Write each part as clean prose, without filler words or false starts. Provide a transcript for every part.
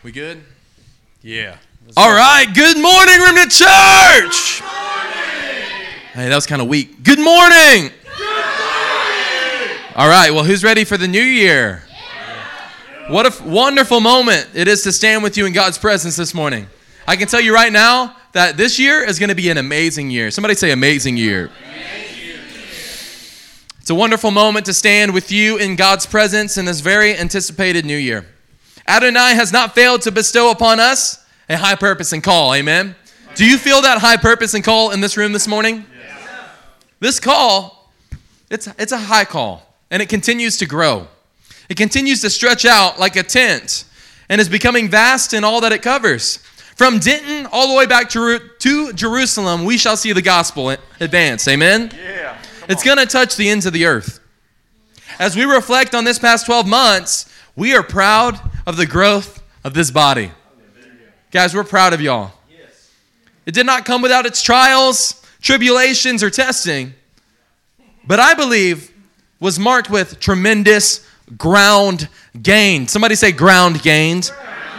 We good? Yeah. All right. Good morning, Remnant Church. Good morning. Hey, that was kind of weak. Good morning. Good morning. All right. Well, who's ready for the new year? Yeah. What a wonderful moment it is to stand with you in God's presence this morning. I can tell you right now that this year is going to be an amazing year. Somebody say amazing year. It's a wonderful moment to stand with you in God's presence in this very anticipated new year. Adonai has not failed to bestow upon us a high purpose and call. Amen? Do you feel that high purpose and call in this room this morning? Yes. This call, it's a high call, and it continues to grow. It continues to stretch out like a tent and is becoming vast in all that it covers. From Denton all the way back to Jerusalem, we shall see the gospel advance. Amen? Yeah. It's going to touch the ends of the earth. As we reflect on this past 12 months, we are proud of the growth of this body. Guys, we're proud of y'all. It did not come without its trials, tribulations, or testing, but I believe was marked with tremendous ground gain. Somebody say ground gained.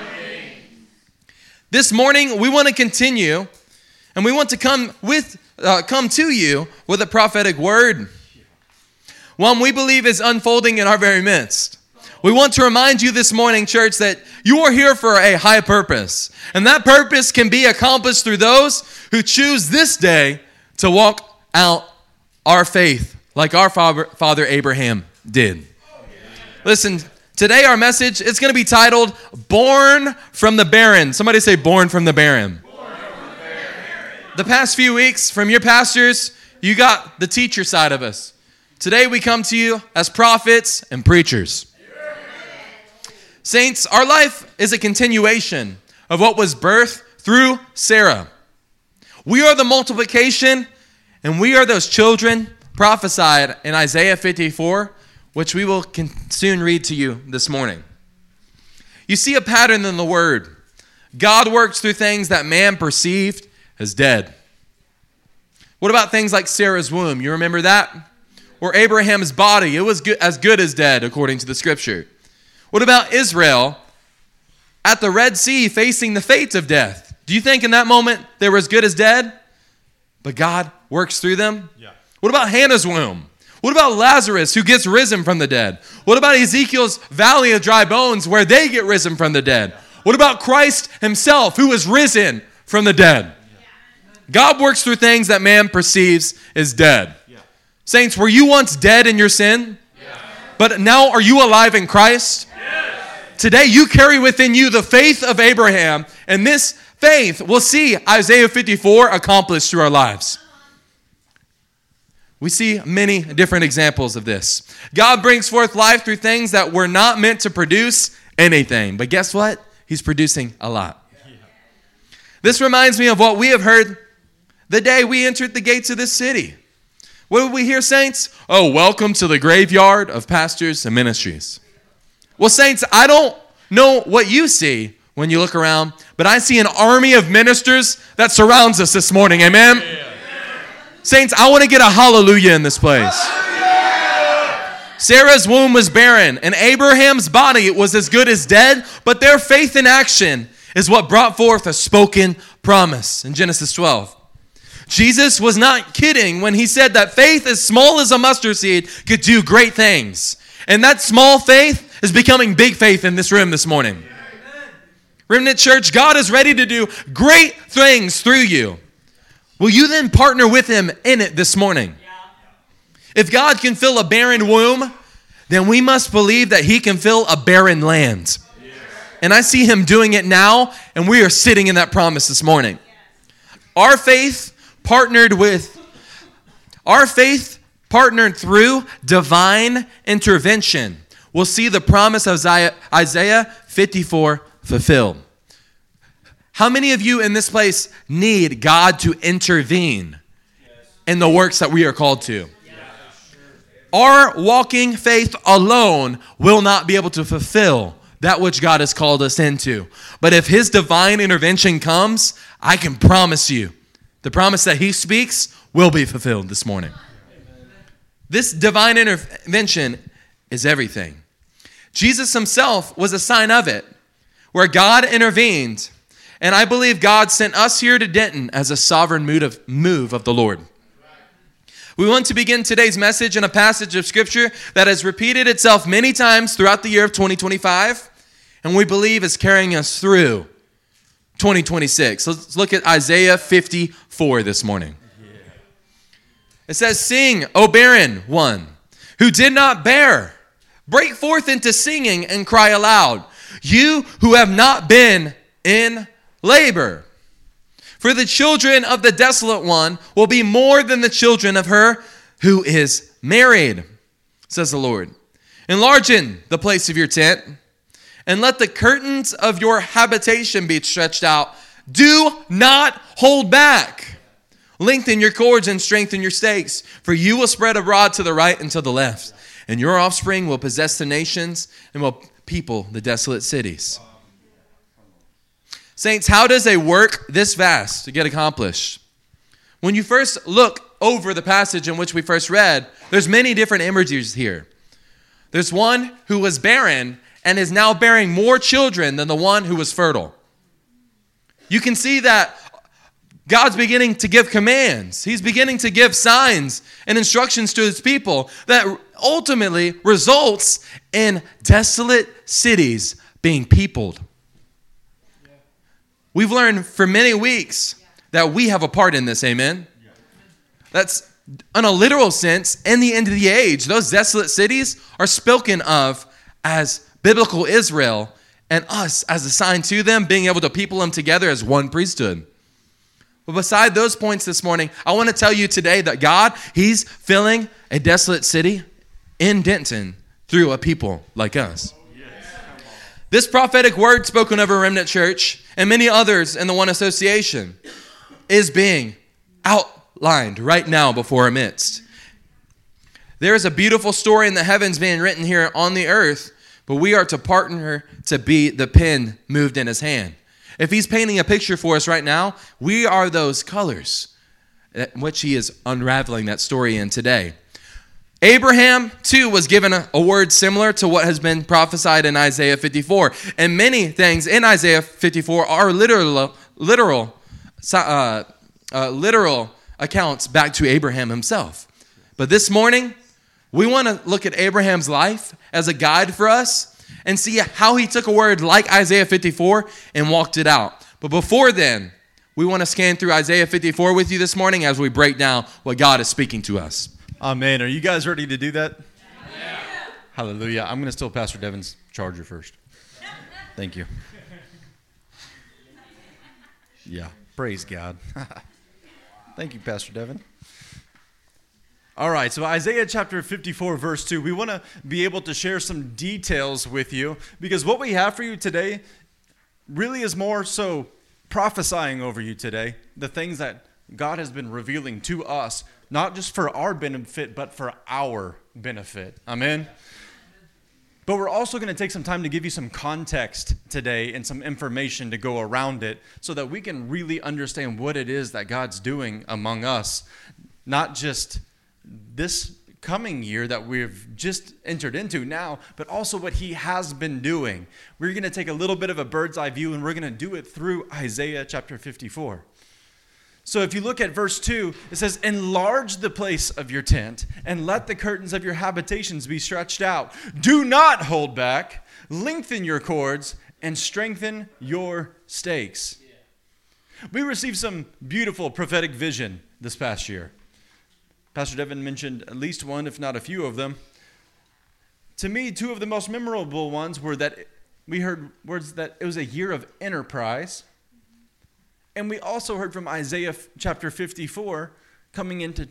This morning, we want to continue, and we want to come to you with a prophetic word. One we believe is unfolding in our very midst. We want to remind you this morning, church, that you are here for a high purpose. And that purpose can be accomplished through those who choose this day to walk out our faith like our father Abraham did. Listen, today our message is going to be titled, Born from the Barren. Somebody say, Born from the Barren. The past few weeks from your pastors, you got the teacher side of us. Today we come to you as prophets and preachers. Saints, our life is a continuation of what was birthed through Sarah. We are the multiplication, and we are those children prophesied in Isaiah 54, which we will soon read to you this morning. You see a pattern in the word. God works through things that man perceived as dead. What about things like Sarah's womb? You remember that? Or Abraham's body. It was as good as dead, according to the scripture. What about Israel at the Red Sea facing the fate of death? Do you think in that moment they were as good as dead? But God works through them? Yeah. What about Hannah's womb? What about Lazarus who gets risen from the dead? What about Ezekiel's valley of dry bones where they get risen from the dead? What about Christ himself who was risen from the dead? God works through things that man perceives as dead. Yeah. Saints, were you once dead in your sin? Yeah. But now are you alive in Christ? Today you carry within you the faith of Abraham, and this faith will see Isaiah 54 accomplished through our lives. We see many different examples of this. God brings forth life through things that were not meant to produce anything. But guess what? He's producing a lot. This reminds me of what we have heard the day we entered the gates of this city. What did we hear, saints? Oh, welcome to the graveyard of pastors and ministries. Well, saints, I don't know what you see when you look around, but I see an army of ministers that surrounds us this morning. Amen? Yeah. Saints, I want to get a hallelujah in this place. Hallelujah. Sarah's womb was barren, and Abraham's body was as good as dead, but their faith in action is what brought forth a spoken promise in Genesis 12. Jesus was not kidding when he said that faith as small as a mustard seed could do great things. And that small faith is becoming big faith in this room this morning. Amen. Remnant Church, God is ready to do great things through you. Will you then partner with him in it this morning? Yeah. If God can fill a barren womb, then we must believe that he can fill a barren land. Yes. And I see him doing it now, and we are sitting in that promise this morning. Yes. Our faith partnered through divine intervention. We'll see the promise of Isaiah 54 fulfilled. How many of you in this place need God to intervene in the works that we are called to? Our walking faith alone will not be able to fulfill that which God has called us into. But if his divine intervention comes, I can promise you, the promise that he speaks will be fulfilled this morning. This divine intervention is everything. Jesus himself was a sign of it. where God intervened. And I believe God sent us here to Denton as a sovereign move of the Lord. We want to begin today's message in a passage of Scripture that has repeated itself many times throughout the year of 2025, and we believe is carrying us through 2026. Let's look at Isaiah 54 this morning. It says, "Sing, O barren one, who did not bear. Break forth into singing and cry aloud, you who have not been in labor. For the children of the desolate one will be more than the children of her who is married, says the Lord. Enlarge the place of your tent, and let the curtains of your habitation be stretched out. Do not hold back. Lengthen your cords and strengthen your stakes, for you will spread abroad to the right and to the left, and your offspring will possess the nations and will people the desolate cities." Saints, how does a work this vast to get accomplished? When you first look over the passage in which we first read, there's many different images here. There's one who was barren and is now bearing more children than the one who was fertile. You can see that God's beginning to give commands. He's beginning to give signs and instructions to his people that ultimately results in desolate cities being peopled. We've learned for many weeks that we have a part in this, amen? That's, in a literal sense, in the end of the age, those desolate cities are spoken of as biblical Israel, and us as assigned to them, being able to people them together as one priesthood. But beside those points this morning, I want to tell you today that God, he's filling a desolate city in Denton through a people like us. This prophetic word spoken over Remnant Church and many others in the One Association is being outlined right now before our midst. There is a beautiful story in the heavens being written here on the earth, but we are to partner to be the pen moved in his hand. If he's painting a picture for us right now, we are those colors in which he is unraveling that story in today. Abraham, too, was given a word similar to what has been prophesied in Isaiah 54. And many things in Isaiah 54 are literal accounts back to Abraham himself. But this morning, we want to look at Abraham's life as a guide for us and see how he took a word like Isaiah 54 and walked it out. But before then, we want to scan through Isaiah 54 with you this morning as we break down what God is speaking to us. Amen. Are you guys ready to do that? Yeah. Hallelujah. I'm going to steal Pastor Devin's charger first. Thank you. Yeah. Praise God. Thank you, Pastor Devin. All right. So Isaiah chapter 54, verse 2. We want to be able to share some details with you because what we have for you today really is more so prophesying over you today. The things that God has been revealing to us, not just for our benefit, but for our benefit. Amen? But we're also going to take some time to give you some context today and some information to go around it so that we can really understand what it is that God's doing among us. Not just this coming year that we've just entered into now, but also what he has been doing. We're going to take a little bit of a bird's eye view, and we're going to do it through Isaiah chapter 54. So if you look at verse 2, it says, "Enlarge the place of your tent, and let the curtains of your habitations be stretched out. Do not hold back. Lengthen your cords, and strengthen your stakes." Yeah. We received some beautiful prophetic vision this past year. Pastor Devin mentioned at least one, if not a few of them. To me, two of the most memorable ones were that we heard words that it was a year of enterprise. And we also heard from Isaiah chapter 54 coming into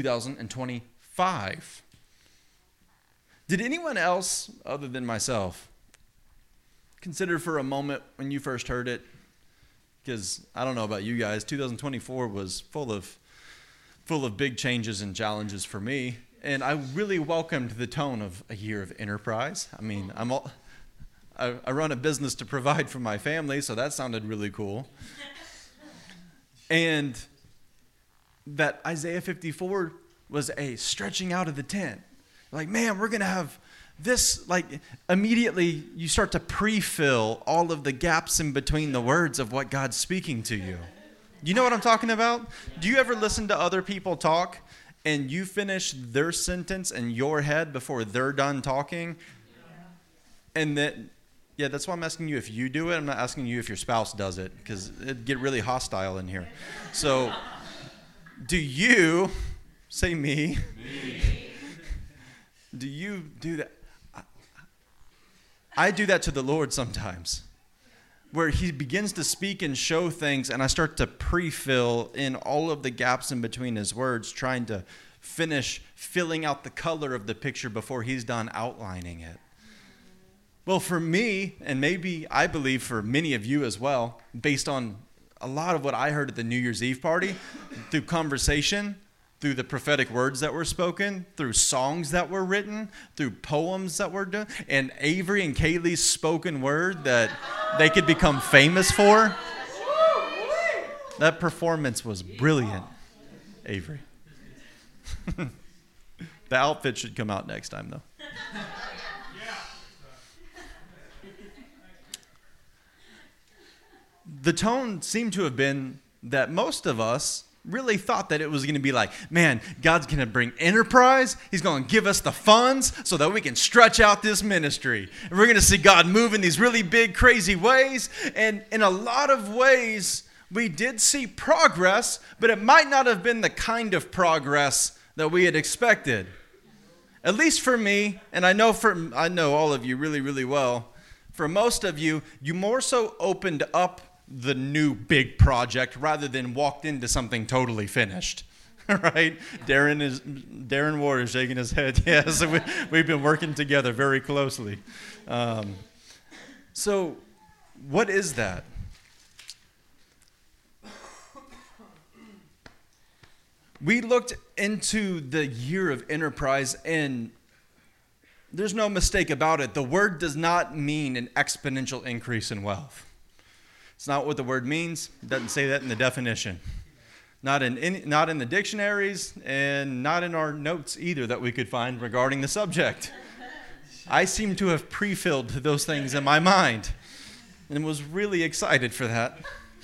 2025. Did anyone else, other than myself, consider for a moment when you first heard it? Because I don't know about you guys, 2024 was full of big changes and challenges for me. And I really welcomed the tone of a year of enterprise. I mean, I run a business to provide for my family, so that sounded really cool. And that Isaiah 54 was a stretching out of the tent. Like, man, we're going to have this, like, immediately you start to pre-fill all of the gaps in between the words of what God's speaking to you. You know what I'm talking about? Do you ever listen to other people talk and you finish their sentence in your head before they're done talking? And then, yeah, that's why I'm asking you if you do it. I'm not asking you if your spouse does it, because it'd get really hostile in here. So, do you, say me, do you do that? I do that to the Lord sometimes, where he begins to speak and show things, and I start to pre-fill in all of the gaps in between his words, trying to finish filling out the color of the picture before he's done outlining it. Well, for me, and maybe I believe for many of you as well, based on a lot of what I heard at the New Year's Eve party, through conversation, through the prophetic words that were spoken, through songs that were written, through poems that were done, and Avery and Kaylee's spoken word that they could become famous for. That performance was brilliant, Avery. The outfit should come out next time, though. The tone seemed to have been that most of us really thought that it was going to be like, man, God's going to bring enterprise. He's going to give us the funds so that we can stretch out this ministry. And we're going to see God move in these really big, crazy ways. And in a lot of ways, we did see progress, but it might not have been the kind of progress that we had expected. At least for me, and I know all of you really, really well. For most of you, you more so opened up the new big project rather than walked into something totally finished. Right? Darren Ward is shaking his head. Yes, we've been working together very closely. So what is that? We looked into the year of enterprise, and there's no mistake about it. The word does not mean an exponential increase in wealth. It's not what the word means. It doesn't say that in the definition. Not in the dictionaries, and not in our notes either that we could find regarding the subject. I seem to have pre-filled those things in my mind and was really excited for that.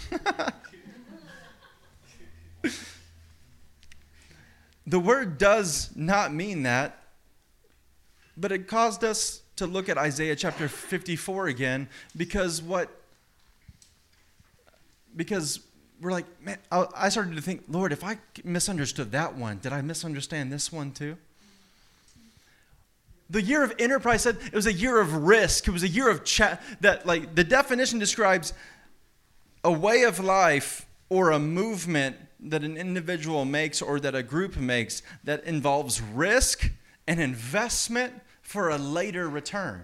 The word does not mean that, but it caused us to look at Isaiah chapter 54 again because we're like, man, I started to think, Lord, if I misunderstood that one, did I misunderstand this one too? The year of enterprise said it was a year of risk. It was a year of that, like, the definition describes a way of life or a movement that an individual makes or that a group makes that involves risk and investment for a later return.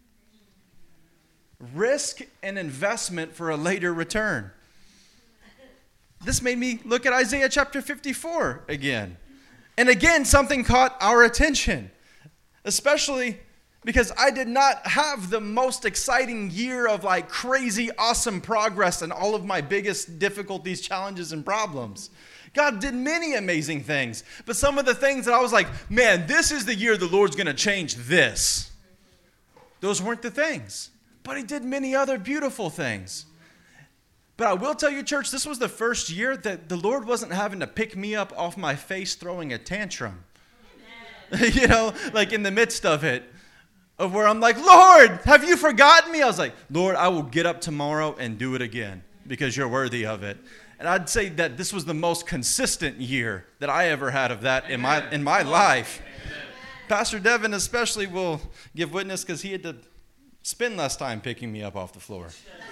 Risk and investment for a later return. This made me look at Isaiah chapter 54 again. And again, something caught our attention, especially because I did not have the most exciting year of like crazy, awesome progress in all of my biggest difficulties, challenges, and problems. God did many amazing things, but some of the things that I was like, man, this is the year the Lord's going to change this. Those weren't the things, but he did many other beautiful things. But I will tell you, church, this was the first year that the Lord wasn't having to pick me up off my face throwing a tantrum. You know, like in the midst of it, of where I'm like, Lord, have you forgotten me? I was like, Lord, I will get up tomorrow and do it again because you're worthy of it. And I'd say that this was the most consistent year that I ever had of that in my life. Amen. Pastor Devin especially will give witness because he had to spend less time picking me up off the floor.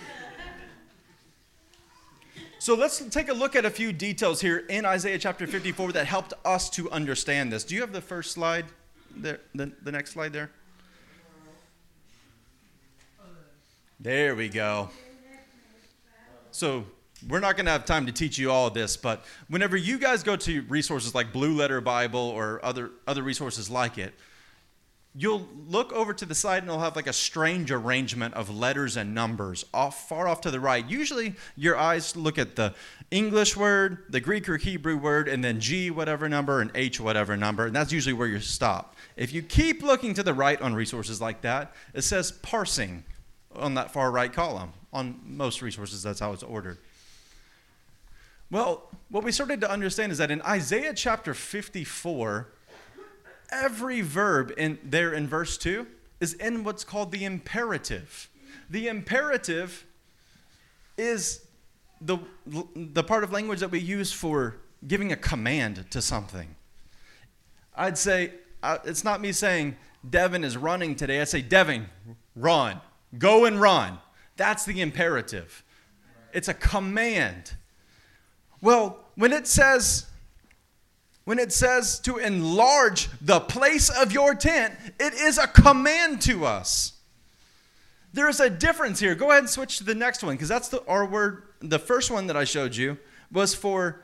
So let's take a look at a few details here in Isaiah chapter 54 that helped us to understand this. Do you have the first slide there, the next slide there? There we go. So we're not going to have time to teach you all of this, but whenever you guys go to resources like Blue Letter Bible or other resources like it, you'll look over to the side and it'll have like a strange arrangement of letters and numbers far off to the right. Usually your eyes look at the English word, the Greek or Hebrew word, and then G whatever number and H whatever number, and that's usually where you stop. If you keep looking to the right on resources like that, it says parsing on that far right column. On most resources, that's how it's ordered. Well, what we started to understand is that in Isaiah chapter 54, every verb in verse 2 is in what's called the imperative. The imperative is the part of language that we use for giving a command to something. I'd say, it's not me saying Devin is running today. I'd say, Devin, run. Go and run. That's the imperative. It's a command. Well, when it says to enlarge the place of your tent, it is a command to us. There is a difference here. Go ahead and switch to the next one, because that's our word. The first one that I showed you was to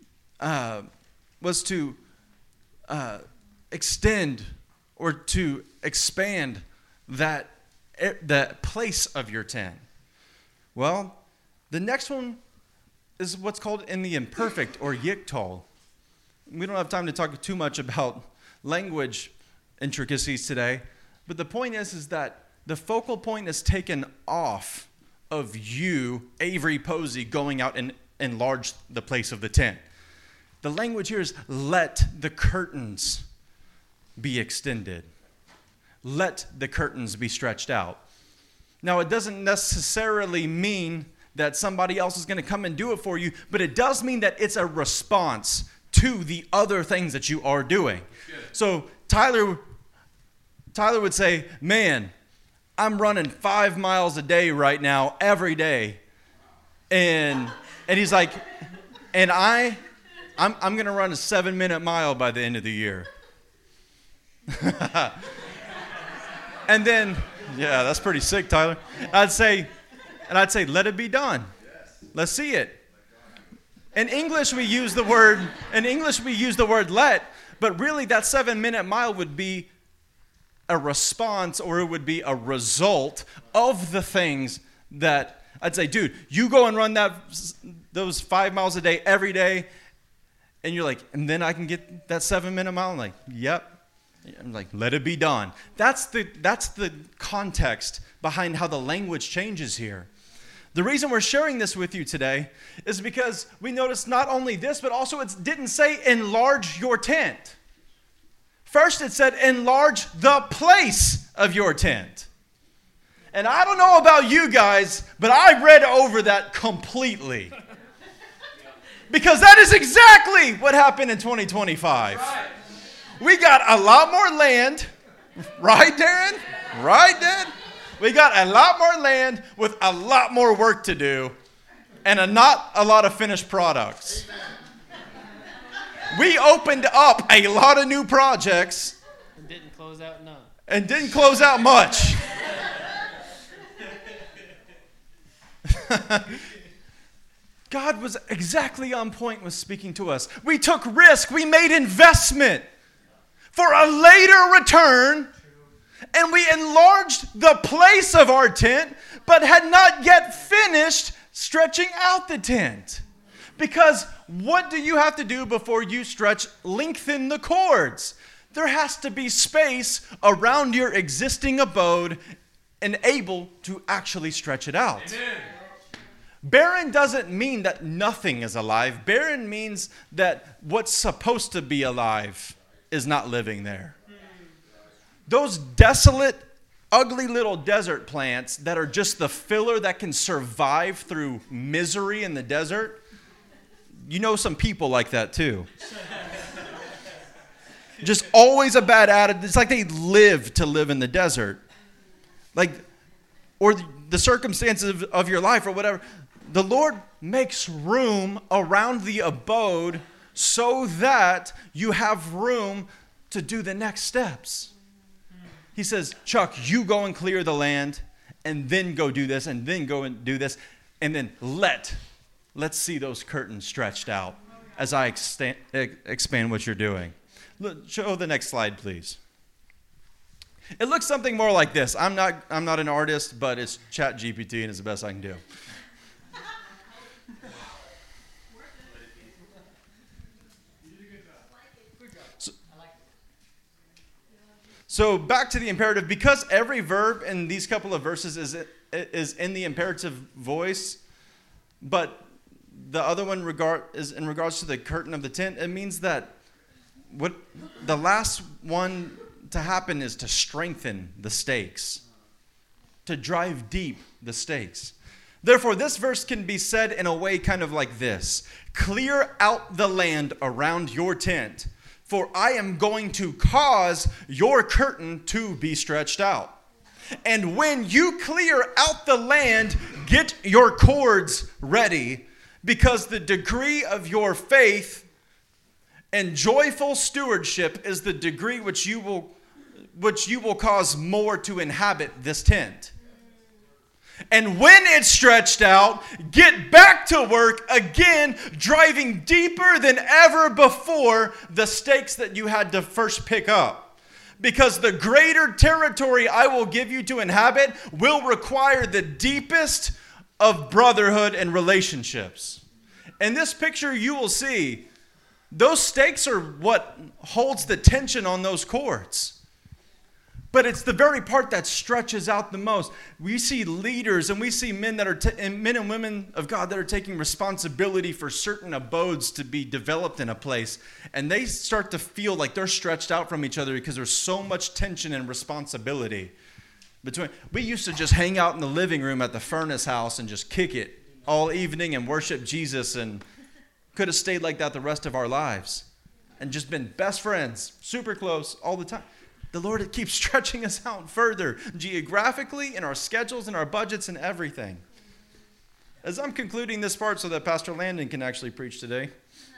extend or to expand that place of your tent. Well, the next one is what's called in the imperfect or yiktol. We don't have time to talk too much about language intricacies today, but the point is that the focal point is taken off of you, Avery Posey, going out and enlarge the place of the tent. The language here is let the curtains be extended. Let the curtains be stretched out. Now, it doesn't necessarily mean that somebody else is going to come and do it for you, but it does mean that it's a response to the other things that you are doing. So Tyler would say, man, I'm running 5 miles a day right now, every day. And he's like, and I'm going to run a 7-minute mile by the end of the year. And then, yeah, that's pretty sick, Tyler. I'd say, let it be done. Let's see it. In English, we use the word let, but really that 7-minute mile would be a response, or it would be a result of the things that I'd say, dude, you go and run those 5 miles a day every day, and you're like, and then I can get that 7-minute mile. I'm like, yep. I'm like, let it be done. That's the context behind how the language changes here. The reason we're sharing this with you today is because we noticed not only this, but also it didn't say enlarge your tent. First it said enlarge the place of your tent. And I don't know about you guys, but I read over that completely. Because that is exactly what happened in 2025. Right. We got a lot more land, right, Darren? Right, Dad? We got a lot more land with a lot more work to do and not a lot of finished products. We opened up a lot of new projects. And didn't close out none. And didn't close out much. God was exactly on point with speaking to us. We took risk. We made investment for a later return. And we enlarged the place of our tent, but had not yet finished stretching out the tent. Because what do you have to do before you lengthen the cords? There has to be space around your existing abode and able to actually stretch it out. Amen. Barren doesn't mean that nothing is alive. Barren means that what's supposed to be alive is not living there. Those desolate, ugly little desert plants that are just the filler that can survive through misery in the desert, you know some people like that too. Just always a bad attitude. It's like they live to live in the desert. Or the circumstances of your life or whatever. The Lord makes room around the abode so that you have room to do the next steps. He says, Chuck, you go and clear the land, and then go do this, and then go and do this, and then let's see those curtains stretched out as I expand what you're doing. Look, show the next slide, please. It looks something more like this. I'm not an artist, but it's ChatGPT and it's the best I can do. So back to the imperative, because every verb in these couple of verses is in the imperative voice, but the other one is in regards to the curtain of the tent. It means that what the last one to happen is to strengthen the stakes, to drive deep the stakes. Therefore, this verse can be said in a way kind of like this: clear out the land around your tent, for I am going to cause your curtain to be stretched out. And when you clear out the land, get your cords ready, because the degree of your faith and joyful stewardship is the degree which you will cause more to inhabit this tent. And when it's stretched out, get back to work again, driving deeper than ever before the stakes that you had to first pick up. Because the greater territory I will give you to inhabit will require the deepest of brotherhood and relationships. In this picture, you will see those stakes are what holds the tension on those cords. But it's the very part that stretches out the most. We see leaders and we see men that are men and women of God that are taking responsibility for certain abodes to be developed in a place, and they start to feel like they're stretched out from each other because there's so much tension and responsibility between. We used to just hang out in the living room at the Furnace House and just kick it all evening and worship Jesus, and could have stayed like that the rest of our lives and just been best friends, super close all the time. The Lord, it keeps stretching us out further, geographically, in our schedules, and our budgets, and everything. As I'm concluding this part so that Pastor Landon can actually preach today,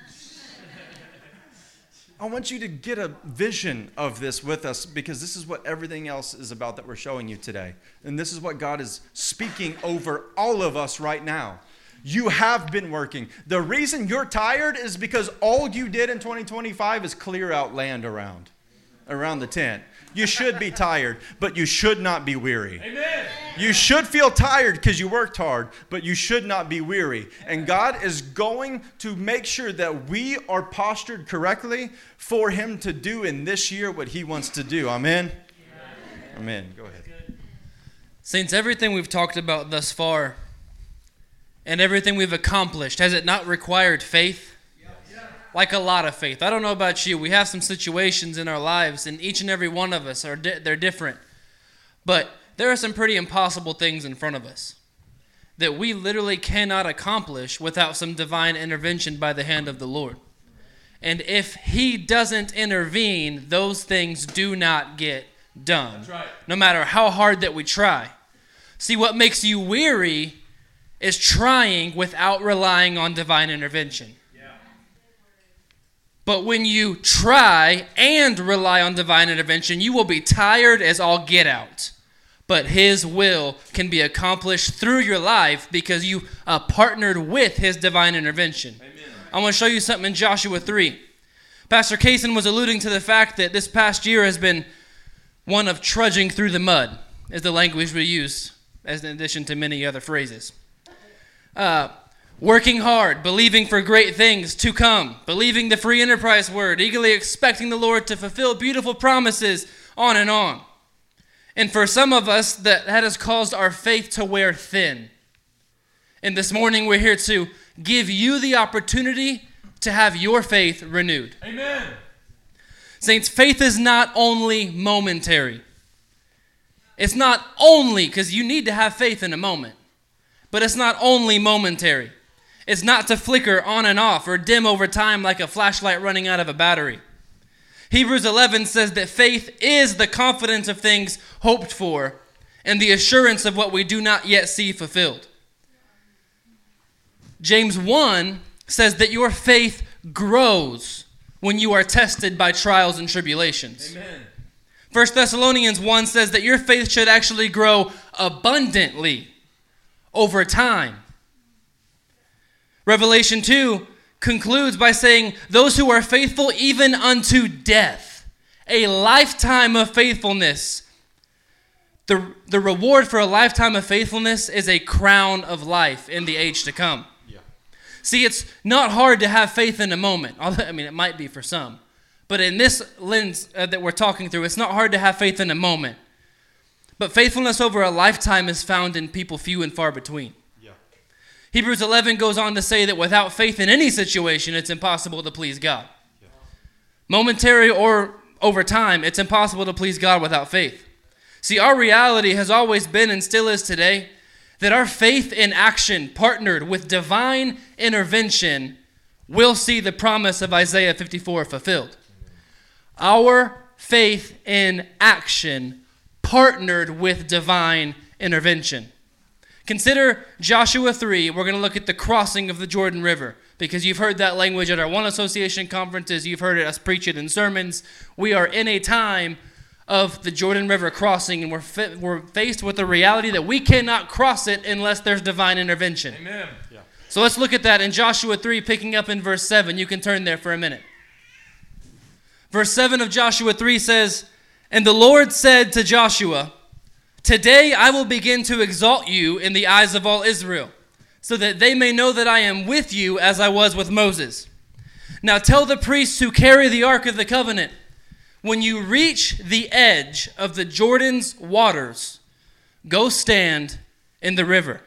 I want you to get a vision of this with us, because this is what everything else is about that we're showing you today. And this is what God is speaking over all of us right now. You have been working. The reason you're tired is because all you did in 2025 is clear out land around the tent. You should be tired, but you should not be weary. Amen. You should feel tired because you worked hard, but you should not be weary. And God is going to make sure that we are postured correctly for Him to do in this year what He wants to do. Amen? Amen. Go ahead. Saints, everything we've talked about thus far and everything we've accomplished, has it not required faith? Like a lot of faith. I don't know about you. We have some situations in our lives, and each and every one of us, they're different. But there are some pretty impossible things in front of us that we literally cannot accomplish without some divine intervention by the hand of the Lord. And if He doesn't intervene, those things do not get done. That's right. No matter how hard that we try. See, what makes you weary is trying without relying on divine intervention. But when you try and rely on divine intervention, you will be tired as all get out. But His will can be accomplished through your life because you partnered with His divine intervention. Amen. I want to show you something in Joshua 3. Pastor Kaysen was alluding to the fact that this past year has been one of trudging through the mud, is the language we use, as in addition to many other phrases. Working hard, believing for great things to come, believing the free enterprise word, eagerly expecting the Lord to fulfill beautiful promises, on and on. And for some of us, that has caused our faith to wear thin. And this morning we're here to give you the opportunity to have your faith renewed. Amen. Saints, faith is not only momentary. It's not only, because you need to have faith in a moment, but it's not only momentary. It's not to flicker on and off or dim over time like a flashlight running out of a battery. Hebrews 11 says that faith is the confidence of things hoped for and the assurance of what we do not yet see fulfilled. James 1 says that your faith grows when you are tested by trials and tribulations. Amen. 1 Thessalonians 1 says that your faith should actually grow abundantly over time. Revelation 2 concludes by saying, those who are faithful even unto death, a lifetime of faithfulness The reward for a lifetime of faithfulness is a crown of life in the age to come. Yeah. See, it's not hard to have faith in a moment. I mean, it might be for some. But in this lens that we're talking through, it's not hard to have faith in a moment. But faithfulness over a lifetime is found in people few and far between. Yeah. Hebrews 11 goes on to say that without faith in any situation, it's impossible to please God. Yeah. Momentary or over time, it's impossible to please God without faith. See, our reality has always been and still is today that our faith in action partnered with divine intervention will see the promise of Isaiah 54 fulfilled. Our faith in action partnered with divine intervention. Consider Joshua 3. We're going to look at the crossing of the Jordan River because you've heard that language at our One Association conferences. You've heard us preach it in sermons. We are in a time of the Jordan River crossing, and we're faced with the reality that we cannot cross it unless there's divine intervention. Amen. Yeah. So let's look at that in Joshua 3, picking up in verse 7. You can turn there for a minute. Verse 7 of Joshua 3 says, "And the Lord said to Joshua, 'Today I will begin to exalt you in the eyes of all Israel, so that they may know that I am with you as I was with Moses. Now tell the priests who carry the ark of the covenant, when you reach the edge of the Jordan's waters, go stand in the river.'"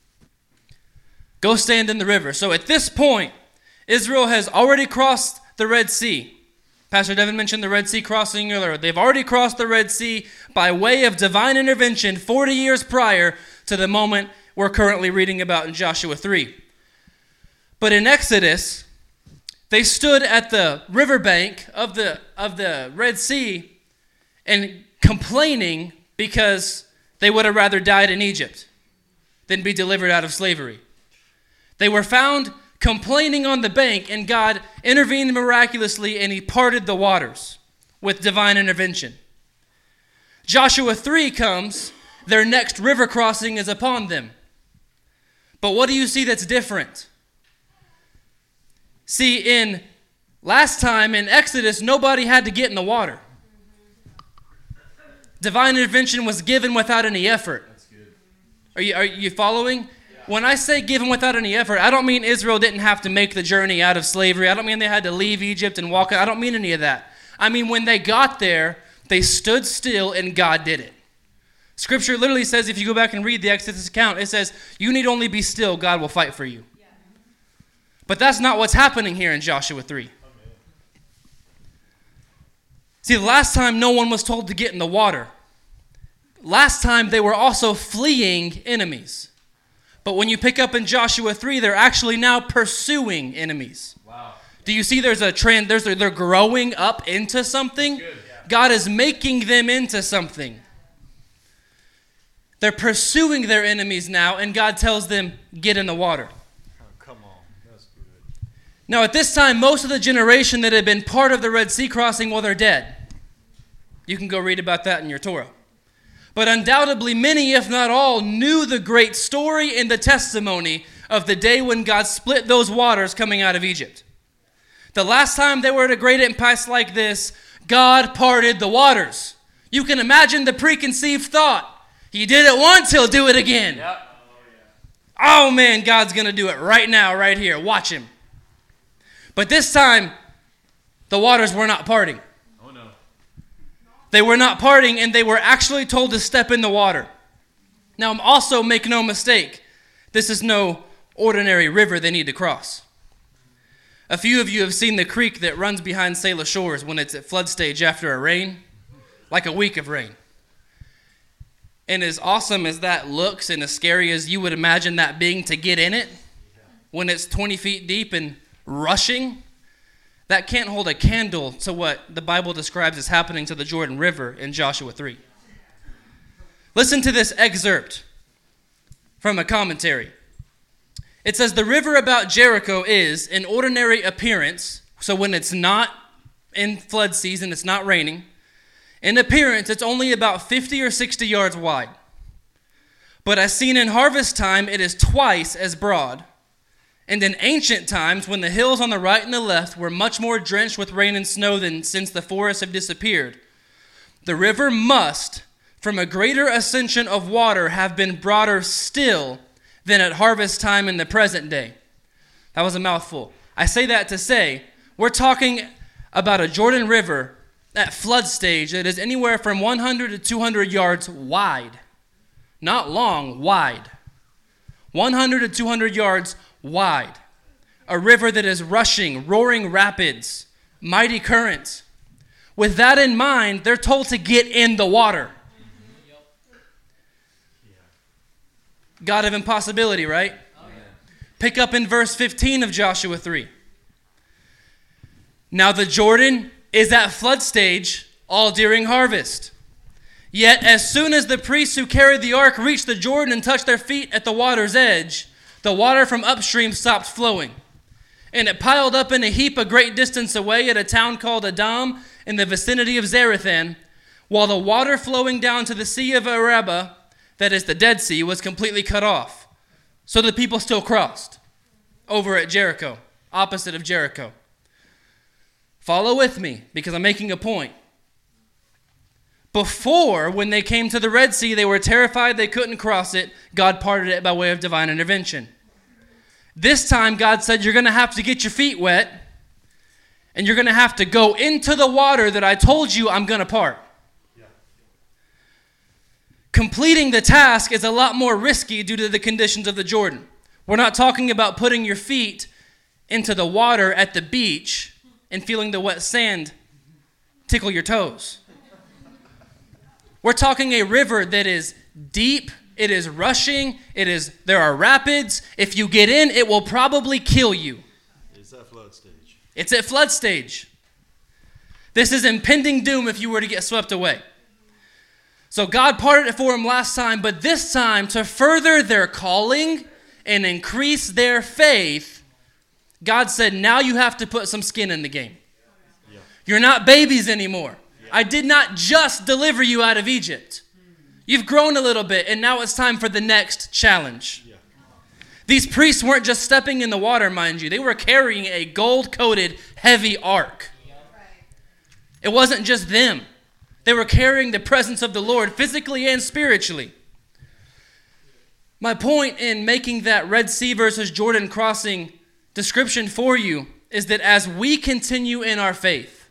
Go stand in the river. So at this point, Israel has already crossed the Red Sea. Pastor Devin mentioned the Red Sea crossing earlier. They've already crossed the Red Sea by way of divine intervention 40 years prior to the moment we're currently reading about in Joshua 3. But in Exodus, they stood at the riverbank of the Red Sea and complaining because they would have rather died in Egypt than be delivered out of slavery. They were found complaining on the bank, and God intervened miraculously, and he parted the waters with divine intervention. Joshua 3 comes, their next river crossing is upon them. But what do you see that's different? See, in last time in Exodus, nobody had to get in the water. Divine intervention was given without any effort. That's good. Are you following? When I say given without any effort, I don't mean Israel didn't have to make the journey out of slavery. I don't mean they had to leave Egypt and walk. I don't mean any of that. I mean when they got there, they stood still and God did it. Scripture literally says, if you go back and read the Exodus account, it says, you need only be still, God will fight for you. Yeah. But that's not what's happening here in Joshua 3. See, the last time no one was told to get in the water. Last time they were also fleeing enemies. But when you pick up in Joshua 3, they're actually now pursuing enemies. Wow. Do you see there's a trend? They're growing up into something? Yeah. God is making them into something. They're pursuing their enemies now, and God tells them, get in the water. Oh, come on. That's good. Now, at this time, most of the generation that had been part of the Red Sea crossing, well, they're dead. You can go read about that in your Torah. But undoubtedly, many, if not all, knew the great story and the testimony of the day when God split those waters coming out of Egypt. The last time they were at a great impasse like this, God parted the waters. You can imagine the preconceived thought. He did it once, he'll do it again. Yep. Oh man, God's going to do it right now, right here. Watch him. But this time, the waters were not parting. They were not parting, and they were actually told to step in the water. Now, also make no mistake, this is no ordinary river they need to cross. A few of you have seen the creek that runs behind Selah Shores when it's at flood stage after a rain, like a week of rain. And as awesome as that looks and as scary as you would imagine that being to get in it, when it's 20 feet deep and rushing, that can't hold a candle to what the Bible describes as happening to the Jordan River in Joshua 3. Listen to this excerpt from a commentary. It says, the river about Jericho is, in ordinary appearance, so when it's not in flood season, it's not raining, in appearance, it's only about 50 or 60 yards wide. But as seen in harvest time, it is twice as broad. And in ancient times, when the hills on the right and the left were much more drenched with rain and snow than since the forests have disappeared, the river must, from a greater ascension of water have been broader still than at harvest time in the present day. That was a mouthful. I say that to say, we're talking about a Jordan River at flood stage that is anywhere from 100 to 200 yards wide. Not long, wide. 100 to 200 yards wide. A river that is rushing, roaring rapids, mighty currents. With that in mind, they're told to get in the water. God of impossibility, right? Pick up in verse 15 of Joshua 3. Now the Jordan is at flood stage all during harvest. Yet as soon as the priests who carried the ark reached the Jordan and touched their feet at the water's edge, the water from upstream stopped flowing. And it piled up in a heap a great distance away at a town called Adam in the vicinity of Zarethan, while the water flowing down to the Sea of Arabah, that is the Dead Sea, was completely cut off. So the people still crossed over at Jericho, opposite of Jericho. Follow with me, because I'm making a point. Before, when they came to the Red Sea, they were terrified they couldn't cross it. God parted it by way of divine intervention. This time, God said, you're going to have to get your feet wet, and you're going to have to go into the water that I told you I'm going to part. Completing the task is a lot more risky due to the conditions of the Jordan. We're not talking about putting your feet into the water at the beach and feeling the wet sand tickle your toes. We're talking a river that is deep, it is rushing, there are rapids. If you get in, it will probably kill you. It's at flood stage. It's at flood stage. This is impending doom if you were to get swept away. So God parted it for them last time, but this time, to further their calling and increase their faith, God said, now you have to put some skin in the game. Yeah. You're not babies anymore. Yeah. I did not just deliver you out of Egypt. You've grown a little bit, and now it's time for the next challenge. Yeah. These priests weren't just stepping in the water, mind you. They were carrying a gold-coated, heavy ark. Yeah. It wasn't just them. They were carrying the presence of the Lord physically and spiritually. My point in making that Red Sea versus Jordan crossing description for you is that as we continue in our faith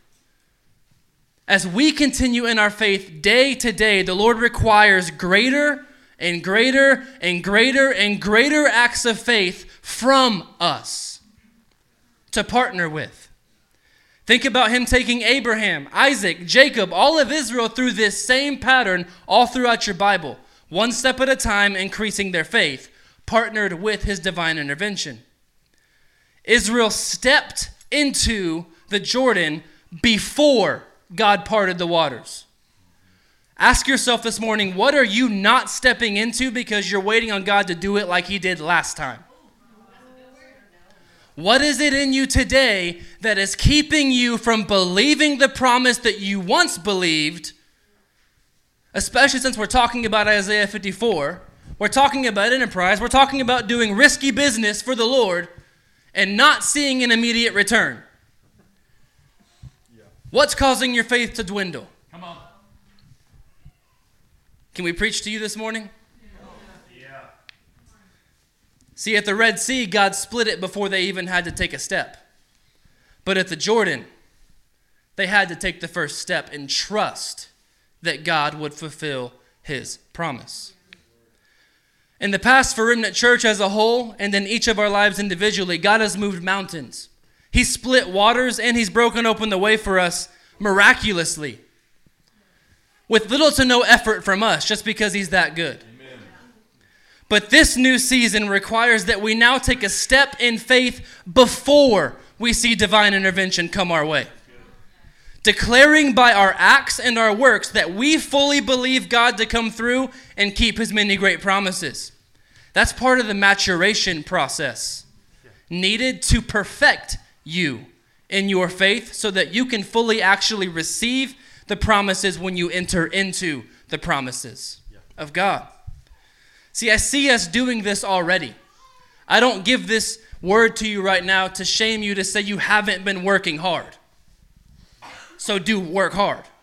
day to day, the Lord requires greater and greater and greater and greater acts of faith from us to partner with. Think about him taking Abraham, Isaac, Jacob, all of Israel through this same pattern all throughout your Bible. One step at a time, increasing their faith, partnered with his divine intervention. Israel stepped into the Jordan before God parted the waters. Ask yourself this morning, what are you not stepping into because you're waiting on God to do it like he did last time? What is it in you today that is keeping you from believing the promise that you once believed, especially since we're talking about Isaiah 54, we're talking about enterprise, we're talking about doing risky business for the Lord and not seeing an immediate return? Yeah. What's causing your faith to dwindle? Come on. Can we preach to you this morning? See, at the Red Sea, God split it before they even had to take a step. But at the Jordan, they had to take the first step and trust that God would fulfill his promise. In the past, for Remnant Church as a whole, and in each of our lives individually, God has moved mountains. He's split waters, and he's broken open the way for us miraculously, with little to no effort from us, just because he's that good. But this new season requires that we now take a step in faith before we see divine intervention come our way. Declaring by our acts and our works that we fully believe God to come through and keep his many great promises. That's part of the maturation process needed to perfect you in your faith so that you can fully actually receive the promises when you enter into the promises of God. See, I see us doing this already. I don't give this word to you right now to shame you, to say you haven't been working hard. So do work hard.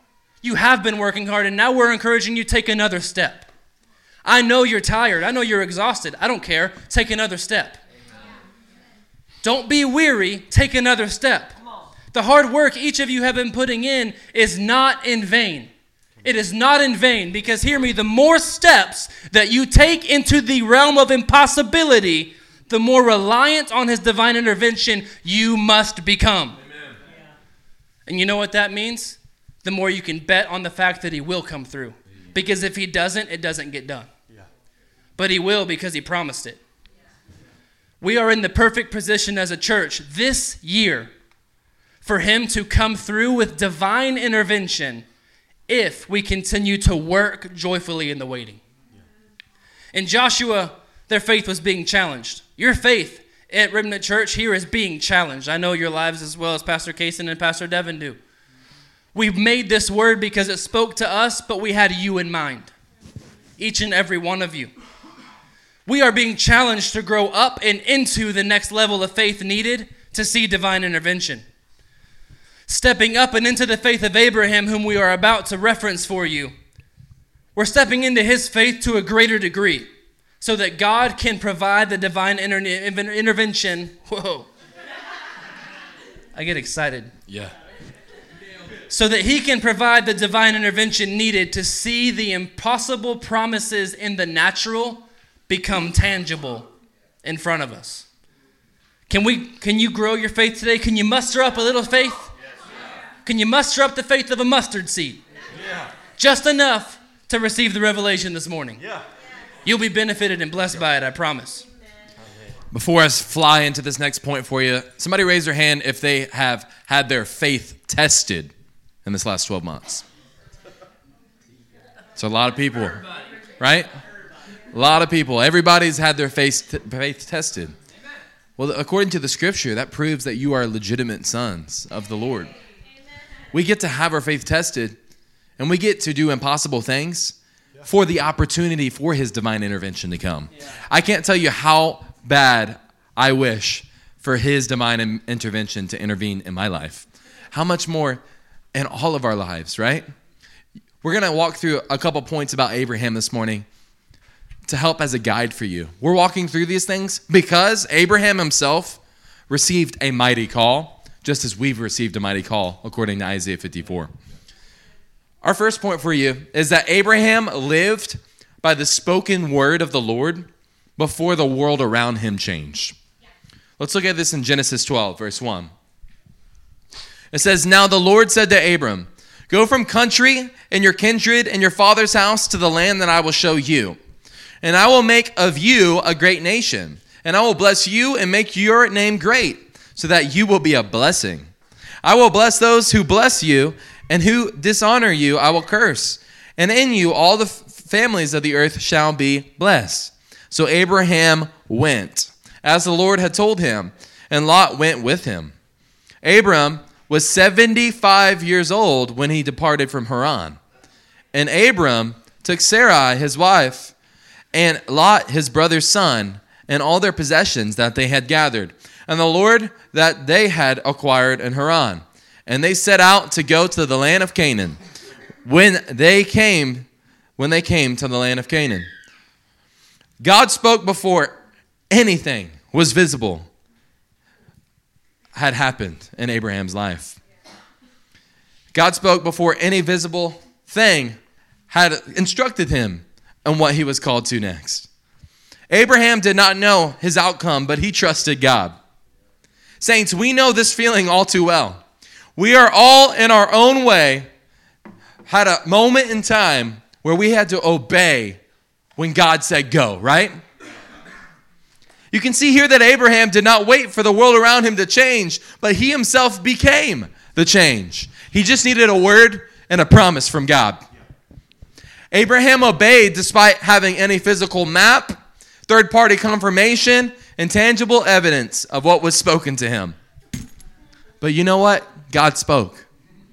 You have been working hard, and now we're encouraging you to take another step. I know you're tired. I know you're exhausted. I don't care. Take another step. Don't be weary. Take another step. The hard work each of you have been putting in is not in vain. It is not in vain, because hear me, the more steps that you take into the realm of impossibility, the more reliant on his divine intervention you must become. Amen. And you know what that means? The more you can bet on the fact that he will come through. Because if he doesn't, it doesn't get done. But he will, because he promised it. We are in the perfect position as a church this year for him to come through with divine intervention if we continue to work joyfully in the waiting. In Joshua, their faith was being challenged. Your faith at Remnant Church here is being challenged. I know your lives as well as Pastor Kaysen and Pastor Devin do. We've made this word because it spoke to us, but we had you in mind. Each and every one of you. We are being challenged to grow up and into the next level of faith needed to see divine intervention. Stepping up and into the faith of Abraham, whom we are about to reference for you. We're stepping into his faith to a greater degree so that God can provide the divine intervention. Whoa. I get excited. Yeah. So that he can provide the divine intervention needed to see the impossible promises in the natural become tangible in front of us. Can you grow your faith today? Can you muster up a little faith? Can you muster up the faith of a mustard seed? Yeah. Just enough to receive the revelation this morning. Yeah. You'll be benefited and blessed by it, I promise. Before I fly into this next point for you, somebody raise their hand if they have had their faith tested in this last 12 months. So a lot of people, right? A lot of people. Everybody's had their faith tested. Well, according to the scripture, that proves that you are legitimate sons of the Lord. We get to have our faith tested, and we get to do impossible things for the opportunity for his divine intervention to come. I can't tell you how bad I wish for his divine intervention to intervene in my life. How much more in all of our lives, right? We're going to walk through a couple points about Abraham this morning to help as a guide for you. We're walking through these things because Abraham himself received a mighty call, just as we've received a mighty call, according to Isaiah 54. Our first point for you is that Abraham lived by the spoken word of the Lord before the world around him changed. Let's look at this in Genesis 12, verse 1. It says, "Now the Lord said to Abram, go from country and your kindred and your father's house to the land that I will show you. And I will make of you a great nation, and I will bless you and make your name great, so that you will be a blessing. I will bless those who bless you, and who dishonor you I will curse. And in you all the families of the earth shall be blessed. So Abraham went, as the Lord had told him, and Lot went with him. Abram was 75 years old when he departed from Haran. And Abram took Sarai his wife, and Lot his brother's son, and all their possessions that they had gathered, and the Lord that they had acquired in Haran. And they set out to go to the land of Canaan. When they came to the land of Canaan, God spoke before anything was visible had happened in Abraham's life. God spoke before any visible thing had instructed him on what he was called to next. Abraham did not know his outcome, but he trusted God. Saints, we know this feeling all too well. We are all in our own way had a moment in time where we had to obey when God said go, right? You can see here that Abraham did not wait for the world around him to change, but he himself became the change. He just needed a word and a promise from God. Abraham obeyed despite having any physical map, third-party confirmation, and tangible evidence of what was spoken to him. But you know what? God spoke.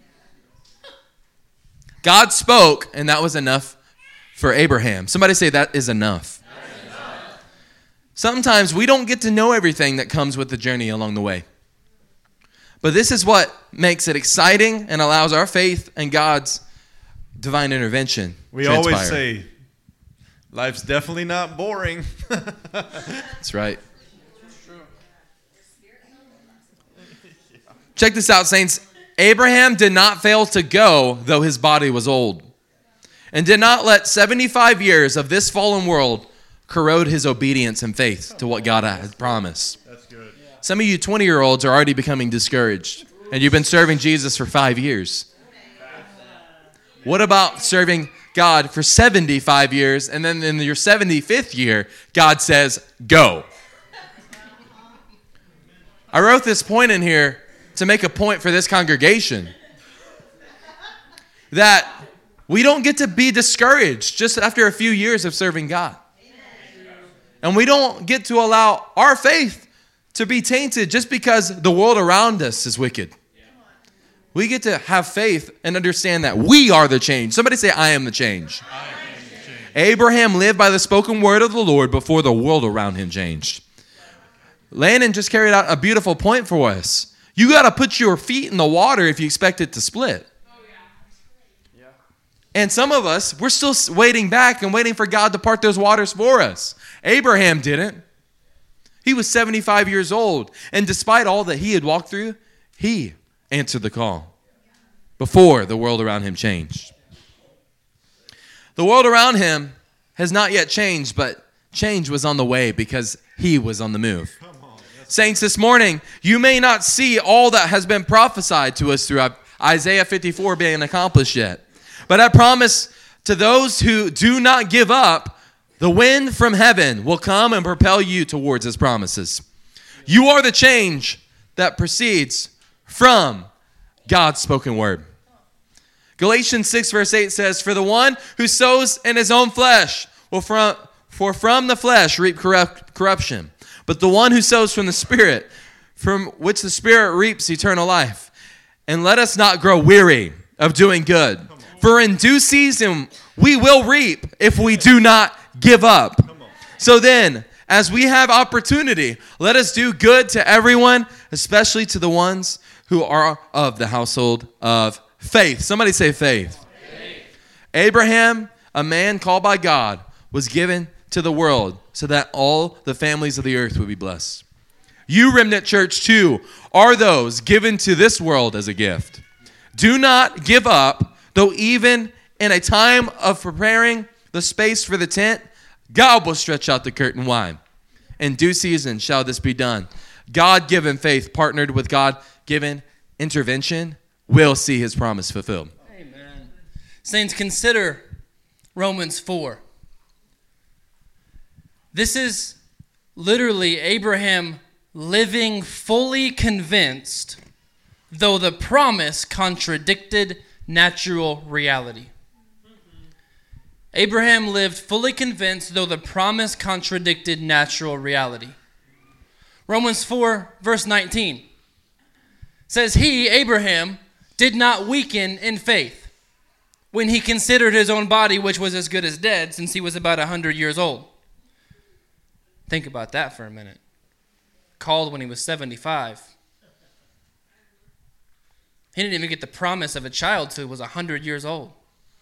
God spoke, and that was enough for Abraham. Somebody say that is enough. That's enough. Sometimes we don't get to know everything that comes with the journey along the way. But this is what makes it exciting and allows our faith and God's divine intervention We transpire. always say, life's definitely not boring. That's right. Check this out, saints. Abraham did not fail to go, though his body was old, and did not let 75 years of this fallen world corrode his obedience and faith to what God had promised. That's good. Some of you 20-year-olds are already becoming discouraged, and you've been serving Jesus for 5 years. What about serving God for 75 years, and then in your 75th year, God says, go? I wrote this point in here to make a point for this congregation that we don't get to be discouraged just after a few years of serving God. And we don't get to allow our faith to be tainted just because the world around us is wicked. We get to have faith and understand that we are the change. Somebody say, I am the change. Abraham lived by the spoken word of the Lord before the world around him changed. Landon just carried out a beautiful point for us. You got to put your feet in the water if you expect it to split. And some of us, we're still waiting back and waiting for God to part those waters for us. Abraham didn't. He was 75 years old. And despite all that he had walked through, he answered the call before the world around him changed. The world around him has not yet changed, but change was on the way because he was on the move. Saints, this morning, you may not see all that has been prophesied to us through Isaiah 54 being accomplished yet. But I promise to those who do not give up, the wind from heaven will come and propel you towards his promises. You are the change that proceeds from God's spoken word. Galatians 6 verse 8 says, for the one who sows in his own flesh will from the flesh reap corruption. But the one who sows from the Spirit, from which the Spirit reaps eternal life. And let us not grow weary of doing good. For in due season we will reap if we do not give up. So then, as we have opportunity, let us do good to everyone, especially to the ones who are of the household of faith. Somebody say faith. Abraham, a man called by God, was given to the world so that all the families of the earth would be blessed. You, Remnant Church, too, are those given to this world as a gift. Do not give up, though even in a time of preparing the space for the tent, God will stretch out the curtain wide. In due season shall this be done. God-given faith partnered with God-given intervention will see his promise fulfilled. Amen. Saints, consider Romans 4. This is literally Abraham living fully convinced, though the promise contradicted natural reality. Abraham lived fully convinced, though the promise contradicted natural reality. Romans 4, verse 19 says, he, Abraham, did not weaken in faith when he considered his own body, which was as good as dead, since he was about 100 years old. Think about that for a minute. Called when he was 75. He didn't even get the promise of a child till he was 100 years old.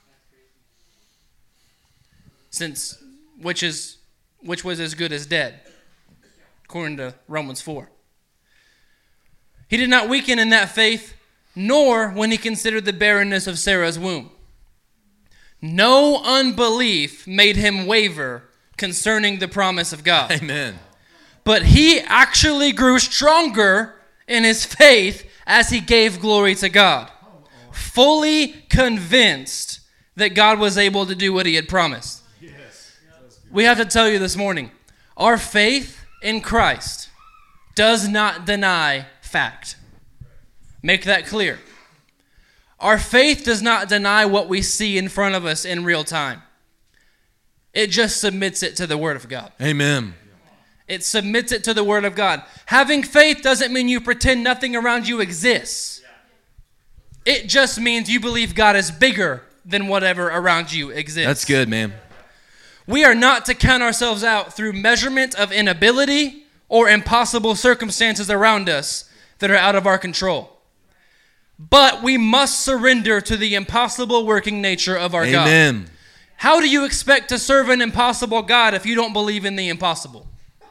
Which was as good as dead, according to Romans 4. He did not weaken in that faith, nor when he considered the barrenness of Sarah's womb. No unbelief made him waver concerning the promise of God. Amen. But he actually grew stronger in his faith as he gave glory to God, fully convinced that God was able to do what he had promised. We have to tell you this morning, our faith in Christ does not deny fact. Make that clear. Our faith does not deny what we see in front of us in real time. It just submits it to the Word of God. Amen. It submits it to the Word of God. Having faith doesn't mean you pretend nothing around you exists. It just means you believe God is bigger than whatever around you exists. That's good, man. We are not to count ourselves out through measurement of inability or impossible circumstances around us that are out of our control. But we must surrender to the impossible working nature of our God. Amen. How do you expect to serve an impossible God if you don't believe in the impossible?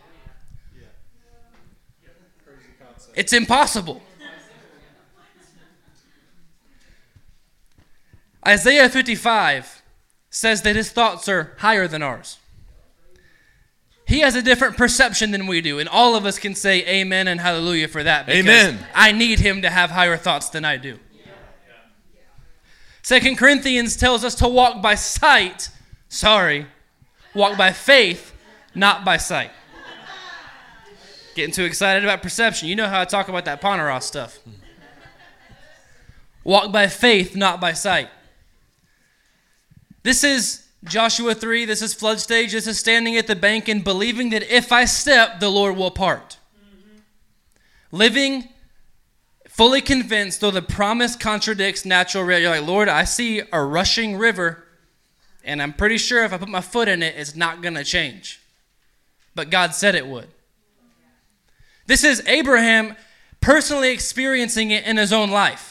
It's impossible. Isaiah 55 says that his thoughts are higher than ours. He has a different perception than we do, and all of us can say amen and hallelujah for that. Because Amen. I need him to have higher thoughts than I do. 2 Corinthians tells us to walk by sight. Walk by faith, not by sight. Getting too excited about perception. You know how I talk about that Poneros stuff. Walk by faith, not by sight. This is Joshua 3, this is flood stage, this is standing at the bank and believing that if I step, the Lord will part. Living fully convinced, though the promise contradicts natural reality. You're like, Lord, I see a rushing river, and I'm pretty sure if I put my foot in it, it's not going to change. But God said it would. This is Abraham personally experiencing it in his own life.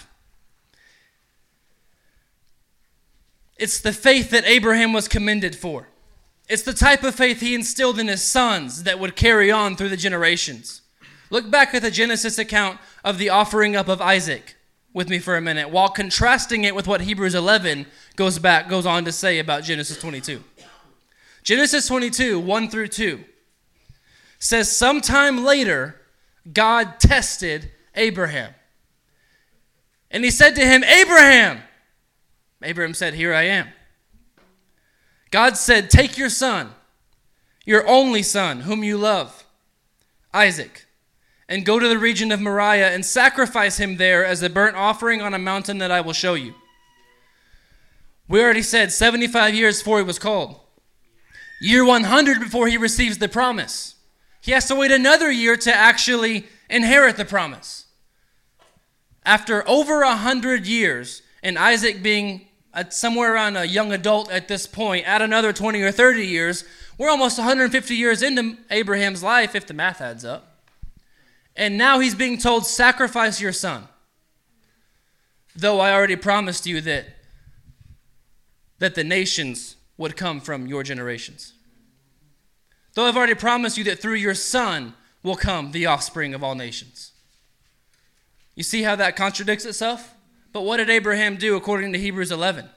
It's the faith that Abraham was commended for. It's the type of faith he instilled in his sons that would carry on through the generations. Look back at the Genesis account of the offering up of Isaac with me for a minute, while contrasting it with what Hebrews 11 goes on to say about Genesis 22. Genesis 22, 1 through 2, says sometime later, God tested Abraham. And he said to him, Abraham! Abraham said, here I am. God said, take your son, your only son, whom you love, Isaac, and go to the region of Moriah and sacrifice him there as a burnt offering on a mountain that I will show you. We already said 75 years before he was called. Year 100 before he receives the promise. He has to wait another year to actually inherit the promise. After over 100 years, and Isaac being somewhere around a young adult at this point, add another 20 or 30 years, we're almost 150 years into Abraham's life, if the math adds up. And now he's being told, sacrifice your son. Though I already promised you that the nations would come from your generations. Though I've already promised you that through your son will come the offspring of all nations. You see how that contradicts itself? But what did Abraham do according to Hebrews 11?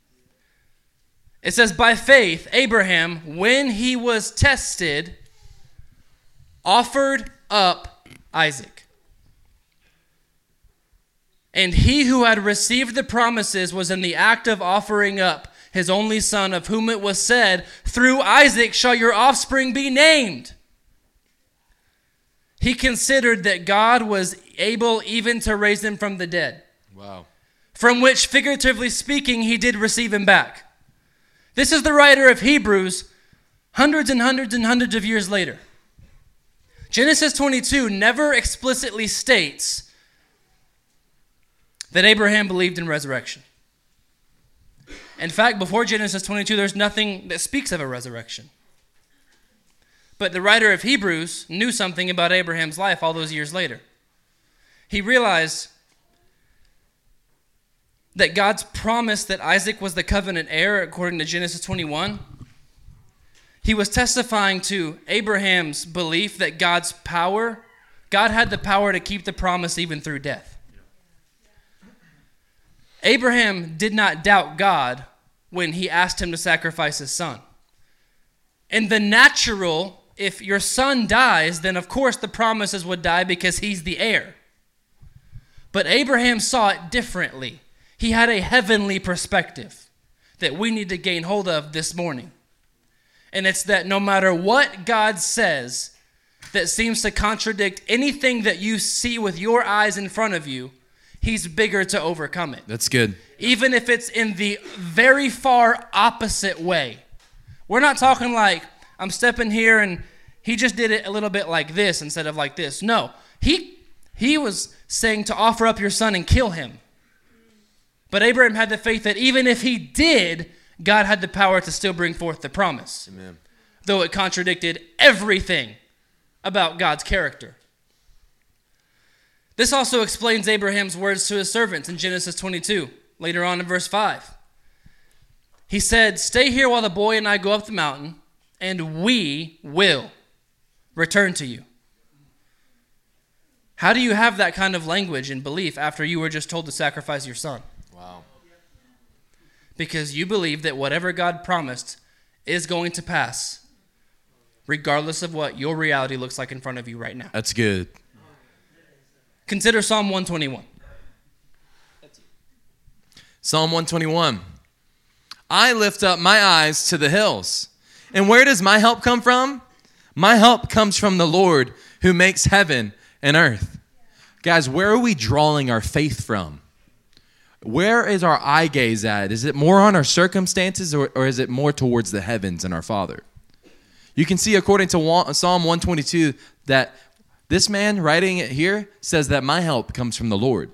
It says, by faith, Abraham, when he was tested, offered up Isaac. And he who had received the promises was in the act of offering up his only son, of whom it was said, through Isaac shall your offspring be named. He considered that God was able even to raise him from the dead. Wow. From which, figuratively speaking, he did receive him back. This is the writer of Hebrews hundreds and hundreds and hundreds of years later. Genesis 22 never explicitly states that Abraham believed in resurrection. In fact, before Genesis 22, there's nothing that speaks of a resurrection. But the writer of Hebrews knew something about Abraham's life all those years later. He realized that God's promise that Isaac was the covenant heir, according to Genesis 21, he was testifying to Abraham's belief that God had the power to keep the promise even through death. Abraham did not doubt God when he asked him to sacrifice his son. In the natural, if your son dies, then of course the promises would die because he's the heir. But Abraham saw it differently. He had a heavenly perspective that we need to gain hold of this morning. And it's that no matter what God says that seems to contradict anything that you see with your eyes in front of you, he's bigger to overcome it. That's good. Even if it's in the very far opposite way. We're not talking like, I'm stepping here and he just did it a little bit like this instead of like this. No, he was saying to offer up your son and kill him. But Abraham had the faith that even if he did, God had the power to still bring forth the promise. Amen. Though it contradicted everything about God's character. This also explains Abraham's words to his servants in Genesis 22, later on in verse 5. He said, "Stay here while the boy and I go up the mountain, and we will return to you." How do you have that kind of language and belief after you were just told to sacrifice your son? Wow. Because you believe that whatever God promised is going to pass, regardless of what your reality looks like in front of you right now. That's good. Consider Psalm 121. Psalm 121. I lift up my eyes to the hills. And where does my help come from? My help comes from the Lord who makes heaven and earth. Guys, where are we drawing our faith from? Where is our eye gaze at? Is it more on our circumstances or is it more towards the heavens and our Father? You can see according to Psalm 122 that this man writing it here says that my help comes from the Lord.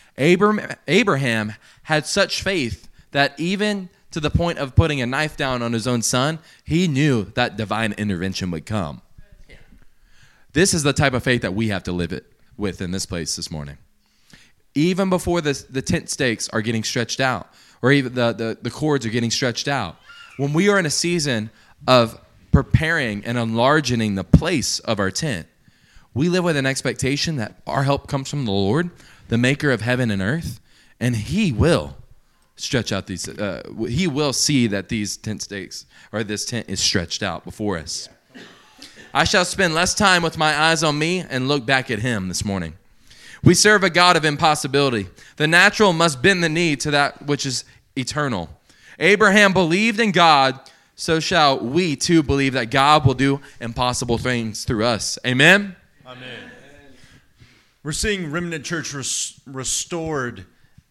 Abraham had such faith that even to the point of putting a knife down on his own son, he knew that divine intervention would come. Yeah. This is the type of faith that we have to live it with in this place this morning. Even before the tent stakes are getting stretched out, or even the cords are getting stretched out, when we are in a season of preparing and enlarging the place of our tent, we live with an expectation that our help comes from the Lord, the maker of heaven and earth, and he will stretch out these, he will see that these tent stakes, or this tent is stretched out before us. I shall spend less time with my eyes on me and look back at him this morning. We serve a God of impossibility. The natural must bend the knee to that which is eternal. Abraham believed in God, so shall we too believe that God will do impossible things through us. Amen? Amen. We're seeing Remnant Church restored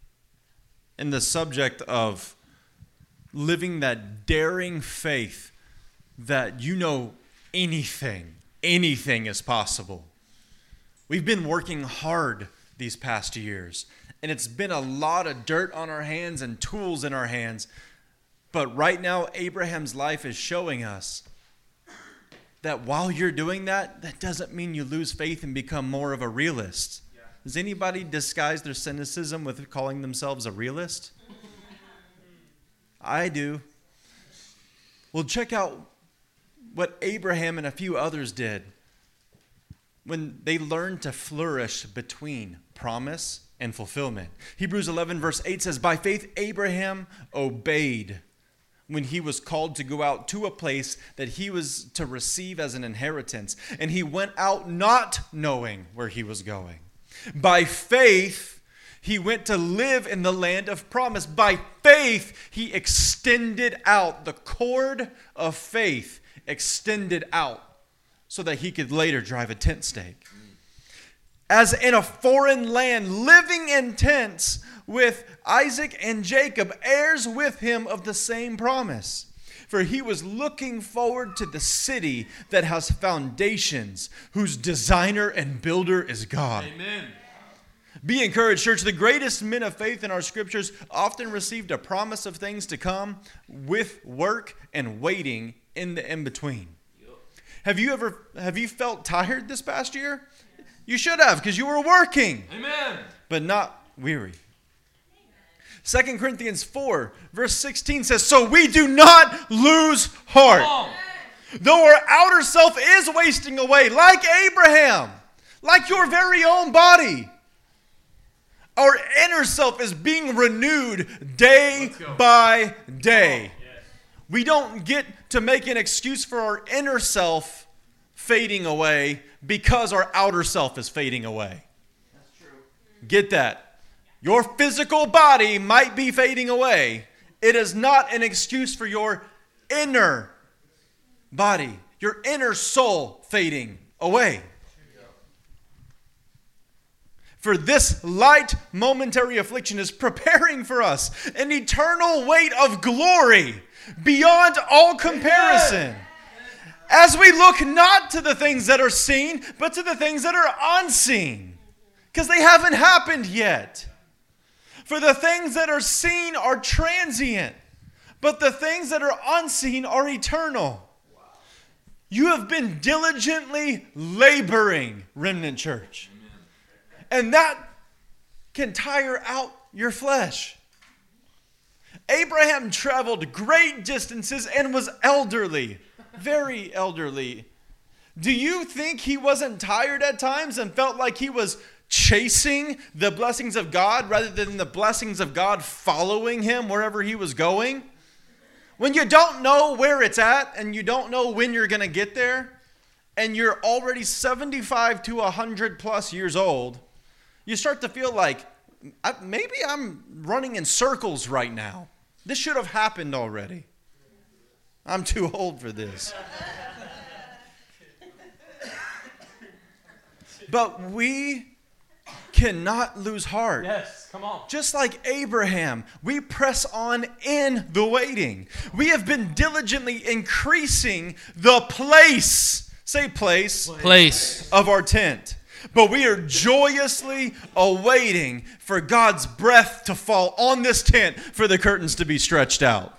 in the subject of living that daring faith that anything is possible. We've been working hard these past years, and it's been a lot of dirt on our hands and tools in our hands. But right now, Abraham's life is showing us that while you're doing that, that doesn't mean you lose faith and become more of a realist. Yeah. Does anybody disguise their cynicism with calling themselves a realist? I do. Well, check out what Abraham and a few others did when they learned to flourish between promise and fulfillment. Hebrews 11 verse 8 says, "By faith Abraham obeyed when he was called to go out to a place that he was to receive as an inheritance. And he went out not knowing where he was going. By faith, he went to live in the land of promise. By faith, he extended out. The cord of faith extended out so that he could later drive a tent stake. As in a foreign land, living in tents with Isaac and Jacob, heirs with him of the same promise. For he was looking forward to the city that has foundations, whose designer and builder is God." Amen. Be encouraged, church. The greatest men of faith in our scriptures often received a promise of things to come with work and waiting in the in-between. Have you felt tired this past year? You should have, because you were working. Amen. But not weary. 2 Corinthians 4, verse 16 says, "So we do not lose heart. Though our outer self is wasting away, like Abraham, like your very own body, our inner self is being renewed day by day." We don't get to make an excuse for our inner self fading away because our outer self is fading away. That's true. Get that. Your physical body might be fading away. It is not an excuse for your inner body, your inner soul fading away. For this light momentary affliction is preparing for us an eternal weight of glory beyond all comparison. As we look not to the things that are seen, but to the things that are unseen. Because they haven't happened yet. For the things that are seen are transient, but the things that are unseen are eternal. You have been diligently laboring, Remnant Church. And that can tire out your flesh. Abraham traveled great distances and was elderly, very elderly. Do you think he wasn't tired at times and felt like he was chasing the blessings of God rather than the blessings of God following him wherever he was going? When you don't know where it's at and you don't know when you're going to get there, and you're already 75 to 100 plus years old, you start to feel like, maybe I'm running in circles right now. This should have happened already. I'm too old for this. But we cannot lose heart. Yes, come on. Just like Abraham, we press on in the waiting. We have been diligently increasing the place, say place, of our tent. But we are joyously awaiting for God's breath to fall on this tent for the curtains to be stretched out.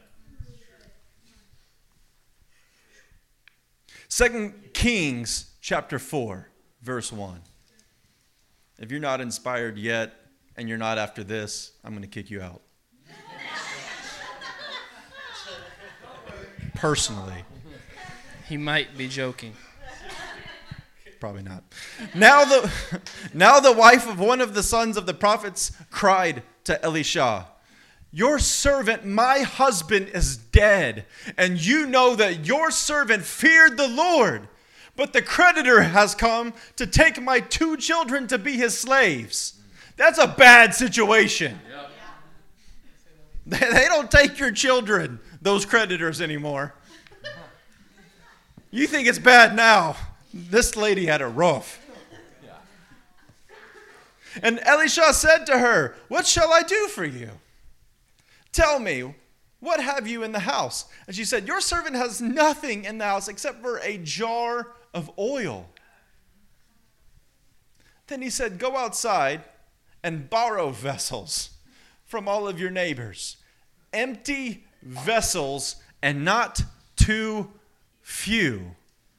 2 Kings chapter 4, verse 1. If you're not inspired yet and you're not after this, I'm going to kick you out. Personally. He might be joking. Probably not. Now the wife of one of the sons of the prophets cried to Elisha, "Your servant, my husband, is dead, and you know that your servant feared the Lord. But the creditor has come to take my 2 children to be his slaves." That's a bad situation. Yep. They don't take your children, those creditors, anymore. You think it's bad now. This lady had a rough. Yeah. And Elisha said to her, "What shall I do for you? Tell me, what have you in the house?" And she said, "Your servant has nothing in the house except for a jar of oil." Then he said, "Go outside and borrow vessels from all of your neighbors. Empty vessels and not too few."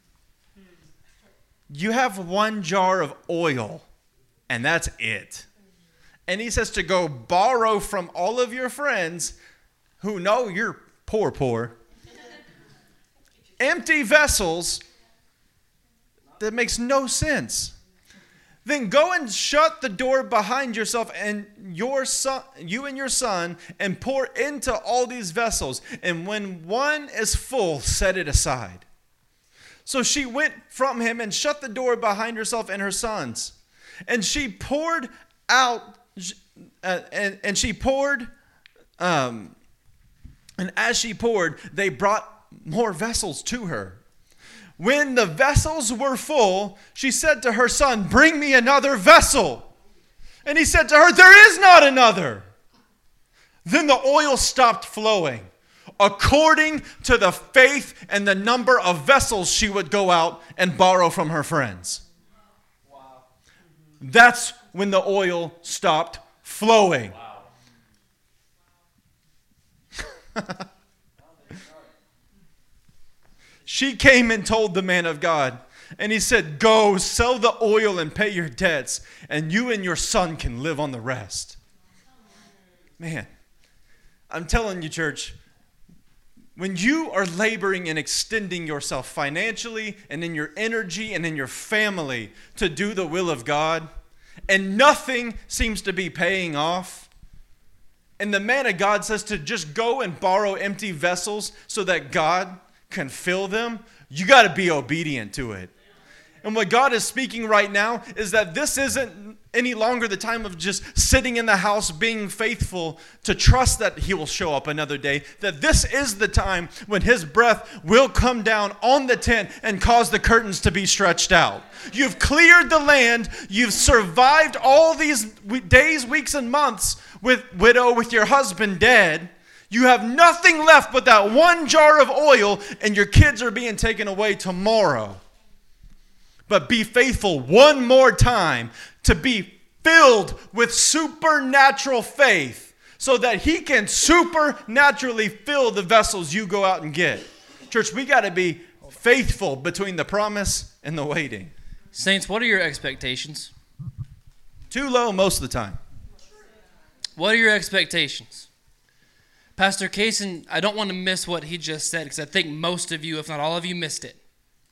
You have 1 jar of oil, and that's it. And he says to go borrow from all of your friends who know you're poor. Empty vessels. That makes no sense. Then go and shut the door behind yourself and you and your son, and pour into all these vessels. And when one is full, set it aside. So she went from him and shut the door behind herself and her sons. And she poured out, and as she poured, they brought more vessels to her. When the vessels were full, she said to her son, "Bring me another vessel." And he said to her, "There is not another." Then the oil stopped flowing, according to the faith and the number of vessels she would go out and borrow from her friends. Wow. That's when the oil stopped flowing. Wow. She came and told the man of God, and he said, "Go, sell the oil and pay your debts, and you and your son can live on the rest." Man, I'm telling you, church, when you are laboring and extending yourself financially and in your energy and in your family to do the will of God, and nothing seems to be paying off, and the man of God says to just go and borrow empty vessels so that God can fill them, you got to be obedient to it. And what God is speaking right now is that this isn't any longer the time of just sitting in the house being faithful to trust that he will show up another day. That this is the time when his breath will come down on the tent and cause the curtains to be stretched out. You've cleared the land. You've survived all these days, weeks, and months with your husband dead. You have nothing left but that 1 jar of oil, and your kids are being taken away tomorrow. But be faithful one more time to be filled with supernatural faith so that he can supernaturally fill the vessels you go out and get. Church, we got to be faithful between the promise and the waiting. Saints, what are your expectations? Too low most of the time. What are your expectations? Pastor Kaysen, I don't want to miss what he just said because I think most of you, if not all of you, missed it.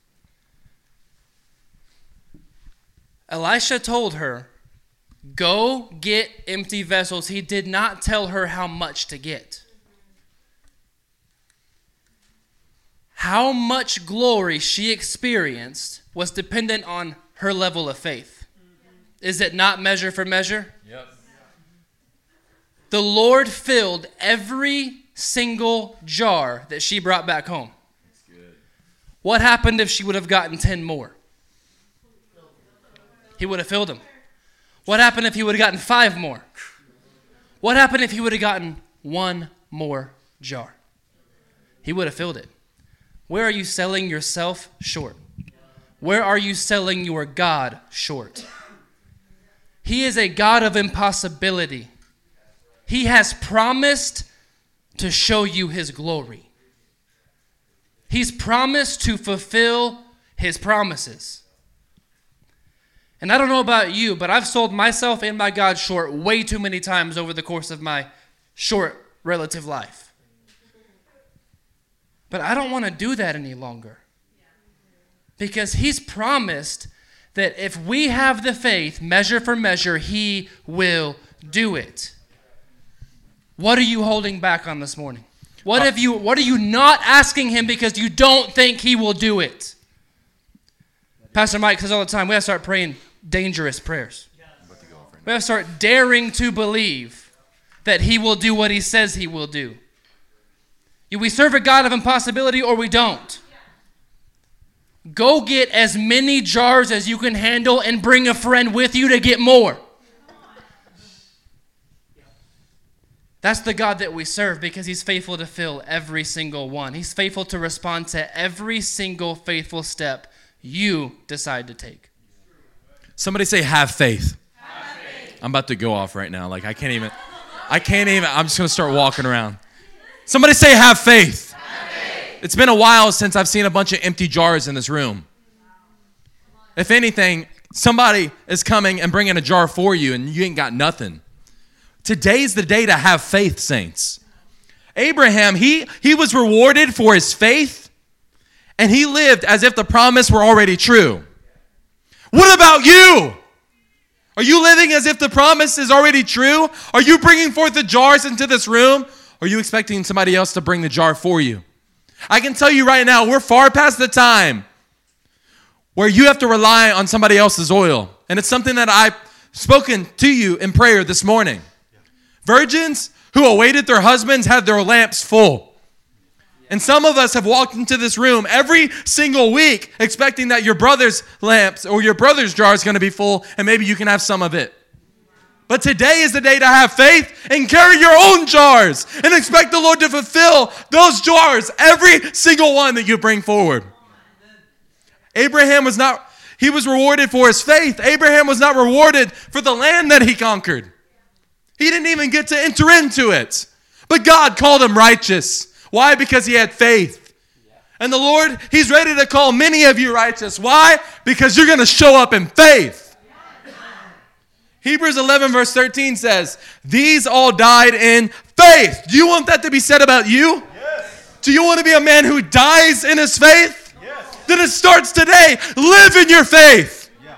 Elisha told her, go get empty vessels. He did not tell her how much to get. How much glory she experienced was dependent on her level of faith. Is it not measure for measure? Yep. The Lord filled every single jar that she brought back home. That's good. What happened if she would have gotten 10 more? He would have filled them. What happened if he would have gotten 5 more? What happened if he would have gotten 1 more jar? He would have filled it. Where are you selling yourself short? Where are you selling your God short? He is a God of impossibility. He has promised to show you his glory. He's promised to fulfill his promises. And I don't know about you, but I've sold myself and my God short way too many times over the course of my short relative life. But I don't want to do that any longer. Because he's promised that if we have the faith, measure for measure, he will do it. What are you holding back on this morning? What are you not asking him because you don't think he will do it? Pastor Mike says all the time, we have to start praying dangerous prayers. We have to start daring to believe that he will do what he says he will do. We serve a God of impossibility or we don't. Go get as many jars as you can handle and bring a friend with you to get more. That's the God that we serve because he's faithful to fill every single one. He's faithful to respond to every single faithful step you decide to take. Somebody say, have faith. Have faith. I'm about to go off right now. Like, I can't even. I'm just going to start walking around. Somebody say, have faith. Have faith. It's been a while since I've seen a bunch of empty jars in this room. If anything, somebody is coming and bringing a jar for you and you ain't got nothing. Today's the day to have faith, saints. Abraham, he was rewarded for his faith, and he lived as if the promise were already true. What about you? Are you living as if the promise is already true? Are you bringing forth the jars into this room? Or are you expecting somebody else to bring the jar for you? I can tell you right now, we're far past the time where you have to rely on somebody else's oil. And it's something that I've spoken to you in prayer this morning. Virgins who awaited their husbands had their lamps full. And some of us have walked into this room every single week expecting that your brother's lamps or your brother's jar is going to be full and maybe you can have some of it. But today is the day to have faith and carry your own jars and expect the Lord to fulfill those jars, every single one that you bring forward. Abraham was rewarded for his faith. Abraham was not rewarded for the land that he conquered. He didn't even get to enter into it. But God called him righteous. Why? Because he had faith. And the Lord, he's ready to call many of you righteous. Why? Because you're going to show up in faith. Hebrews 11 verse 13 says, these all died in faith. Do you want that to be said about you? Yes. Do you want to be a man who dies in his faith? Yes. Then it starts today. Live in your faith.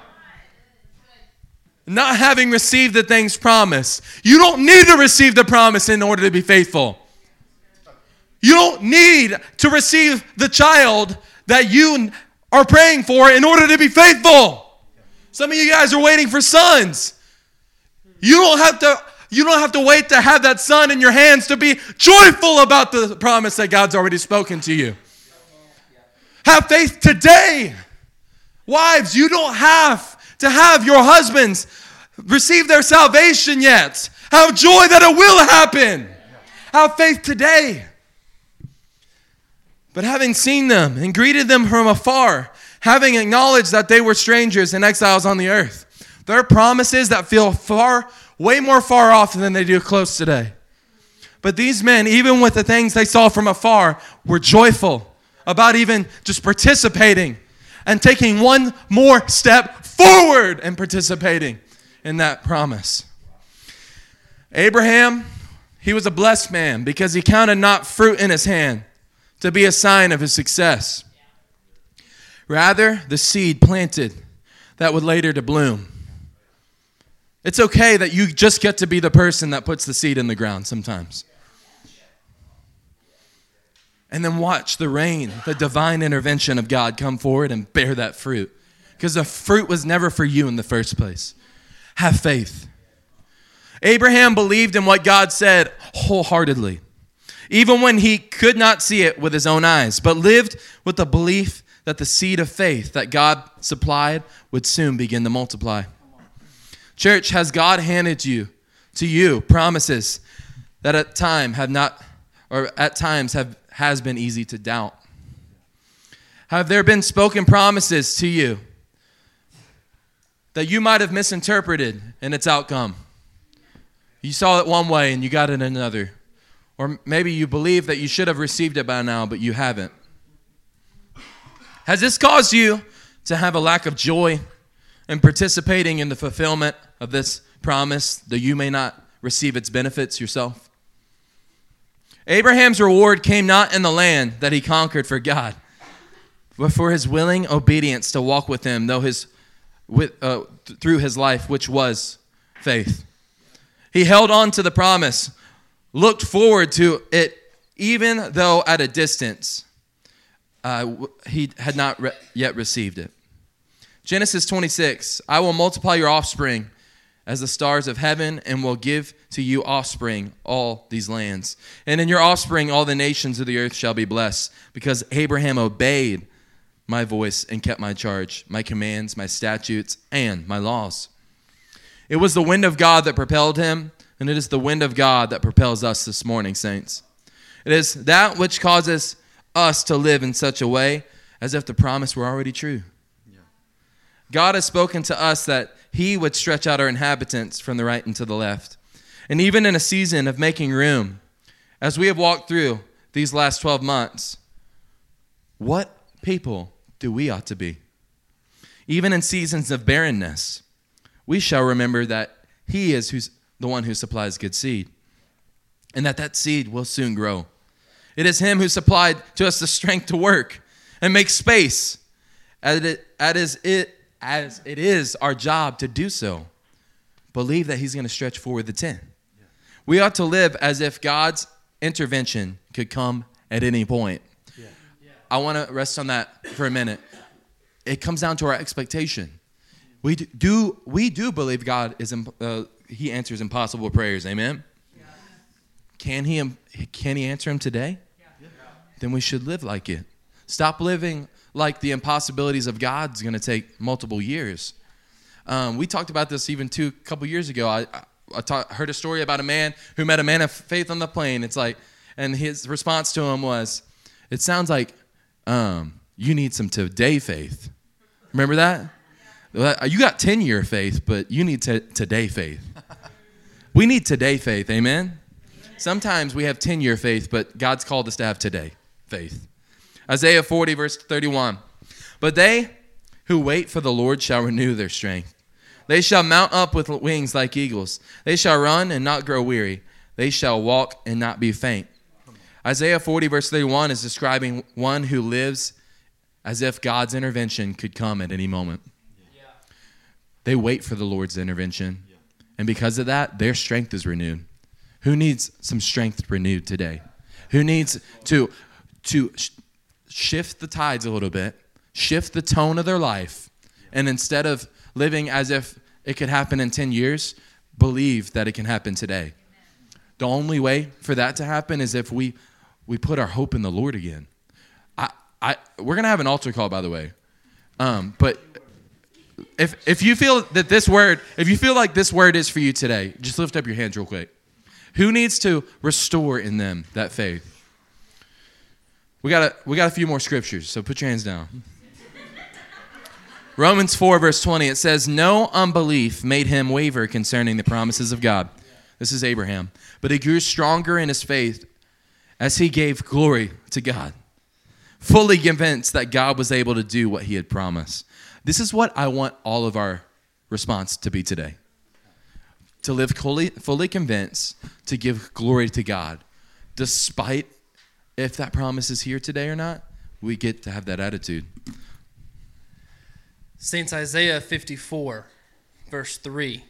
Not having received the things promised. You don't need to receive the promise in order to be faithful. You don't need to receive the child that you are praying for in order to be faithful. Some of you guys are waiting for sons. You don't have to wait to have that son in your hands to be joyful about the promise that God's already spoken to you. Have faith today. Wives, you don't have to have your husbands receive their salvation yet. Have joy that it will happen. Have faith today. But having seen them and greeted them from afar, having acknowledged that they were strangers and exiles on the earth, there are promises that feel way more far off than they do close today. But these men, even with the things they saw from afar, were joyful about even just participating and taking one more step forward and participating in that promise. Abraham, he was a blessed man because he counted not fruit in his hand to be a sign of his success. Rather, the seed planted that would later to bloom. It's okay that you just get to be the person that puts the seed in the ground sometimes. And then watch the rain, the divine intervention of God come forward and bear that fruit. Because the fruit was never for you in the first place. Have faith. Abraham believed in what God said wholeheartedly, even when he could not see it with his own eyes, but lived with the belief that the seed of faith that God supplied would soon begin to multiply. Church, has God handed to you promises that at times has been easy to doubt? Have there been spoken promises to you that you might have misinterpreted in its outcome? You saw it one way and you got it another. Or maybe you believe that you should have received it by now, but you haven't. Has this caused you to have a lack of joy in participating in the fulfillment of this promise, that you may not receive its benefits yourself? Abraham's reward came not in the land that he conquered for God, but for his willing obedience to walk with him through his life, which was faith. He held on to the promise, looked forward to it, even though at a distance he had not yet received it. Genesis 26, I will multiply your offspring as the stars of heaven, and will give to you offspring all these lands. And in your offspring all the nations of the earth shall be blessed, because Abraham obeyed my voice and kept my charge, my commands, my statutes, and my laws. It was the wind of God that propelled him, and it is the wind of God that propels us this morning, saints. It is that which causes us to live in such a way as if the promise were already true. God has spoken to us that he would stretch out our inhabitants from the right and to the left. And even in a season of making room, as we have walked through these last 12 months, what people do we ought to be? Even in seasons of barrenness, we shall remember that he is the one who supplies good seed, and that seed will soon grow. It is him who supplied to us the strength to work and make space, as it is our job to do so. Believe that he's going to stretch forward the tent. We ought to live as if God's intervention could come at any point. I want to rest on that for a minute. It comes down to our expectation. We do believe God he answers impossible prayers. Amen. Can he answer them today? Then we should live like it. Stop living like the impossibilities of God's going to take multiple years. We talked about this even a couple years ago. I heard a story about a man who met a man of faith on the plane. And his response to him was, "It sounds like you need some today faith." Remember that? You got 10-year faith, but you need today faith. We need today faith, amen? Sometimes we have 10-year faith, but God's called us to have today faith. Isaiah 40, verse 31. But they who wait for the Lord shall renew their strength. They shall mount up with wings like eagles. They shall run and not grow weary. They shall walk and not be faint. Isaiah 40, verse 31 is describing one who lives as if God's intervention could come at any moment. They wait for the Lord's intervention. And because of that, their strength is renewed. Who needs some strength renewed today? Who needs to shift the tides a little bit, shift the tone of their life, and instead of living as if it could happen in 10 years, believe that it can happen today. The only way for that to happen is if we put our hope in the Lord again. We're going to have an altar call, by the way. But if you feel that if you feel like this word is for you today, just lift up your hands real quick. Who needs to restore in them that faith? We got a few more scriptures, so put your hands down. Romans 4, verse 20, it says, "No unbelief made him waver concerning the promises of God." This is Abraham. "But he grew stronger in his faith as he gave glory to God, fully convinced that God was able to do what he had promised." This is what I want all of our response to be today. to live fully convinced, to give glory to God. Despite if that promise is here today or not, we get to have that attitude. Saints, Isaiah 54, verse 3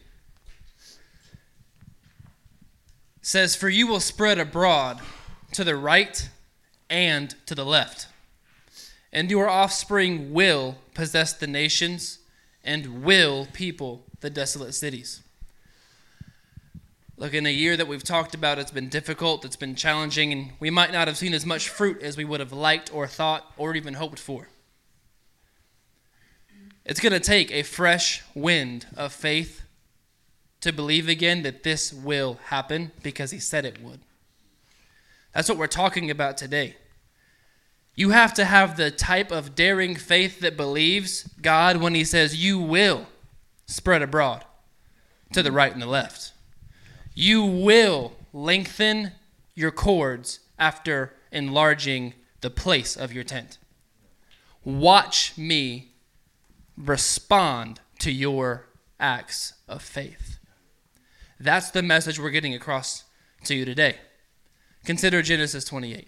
says, "For you will spread abroad to the right and to the left, and your offspring will possess the nations and will people the desolate cities." Look, in a year that we've talked about, it's been difficult, it's been challenging, and we might not have seen as much fruit as we would have liked or thought or even hoped for. It's going to take a fresh wind of faith to believe again that this will happen because he said it would. That's what we're talking about today. You have to have the type of daring faith that believes God when he says you will spread abroad to the right and the left. You will lengthen your cords after enlarging the place of your tent. Watch me respond to your acts of faith. That's the message we're getting across to you today. Consider Genesis 28.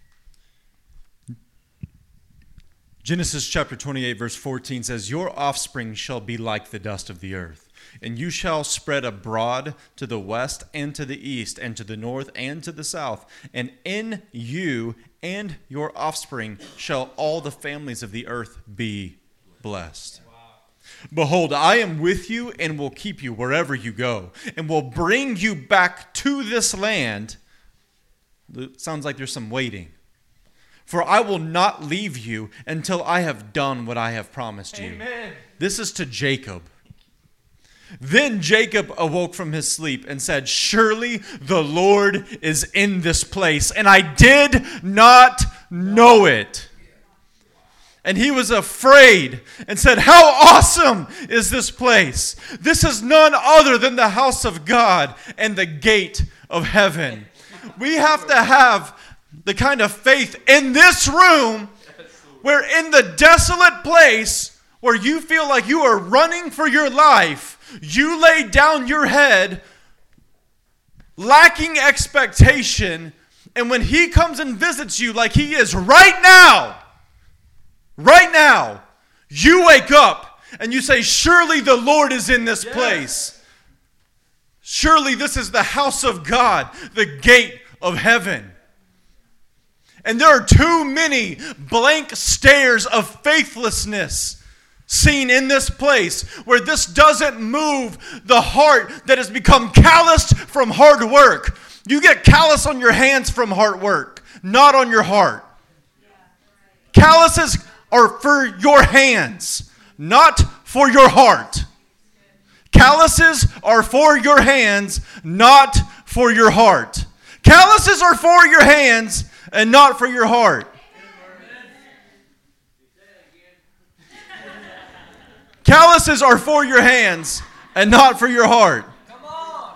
Genesis chapter 28, verse 14 says, "Your offspring shall be like the dust of the earth, and you shall spread abroad to the west and to the east and to the north and to the south. And in you and your offspring shall all the families of the earth be blessed. Behold, I am with you and will keep you wherever you go, and will bring you back to this land." It sounds like there's some waiting. "For I will not leave you until I have done what I have promised you." Amen. This is to Jacob. "Then Jacob awoke from his sleep and said, 'Surely the Lord is in this place, and I did not know it.' And he was afraid and said, 'How awesome is this place! This is none other than the house of God and the gate of heaven.'" We have to have the kind of faith in this room where in the desolate place where you feel like you are running for your life, you lay down your head, lacking expectation, and when he comes and visits you like he is right now, you wake up and you say, "Surely the Lord is in this place. Surely this is the house of God, the gate of heaven." And there are too many blank stares of faithlessness seen in this place where this doesn't move the heart that has become calloused from hard work. You get callous on your hands from hard work, not on your heart. Calluses are for your hands, not for your heart. Calluses are for your hands, not for your heart. Calluses are for your hands and not for your heart. Calluses are for your hands and not for your heart. Come on.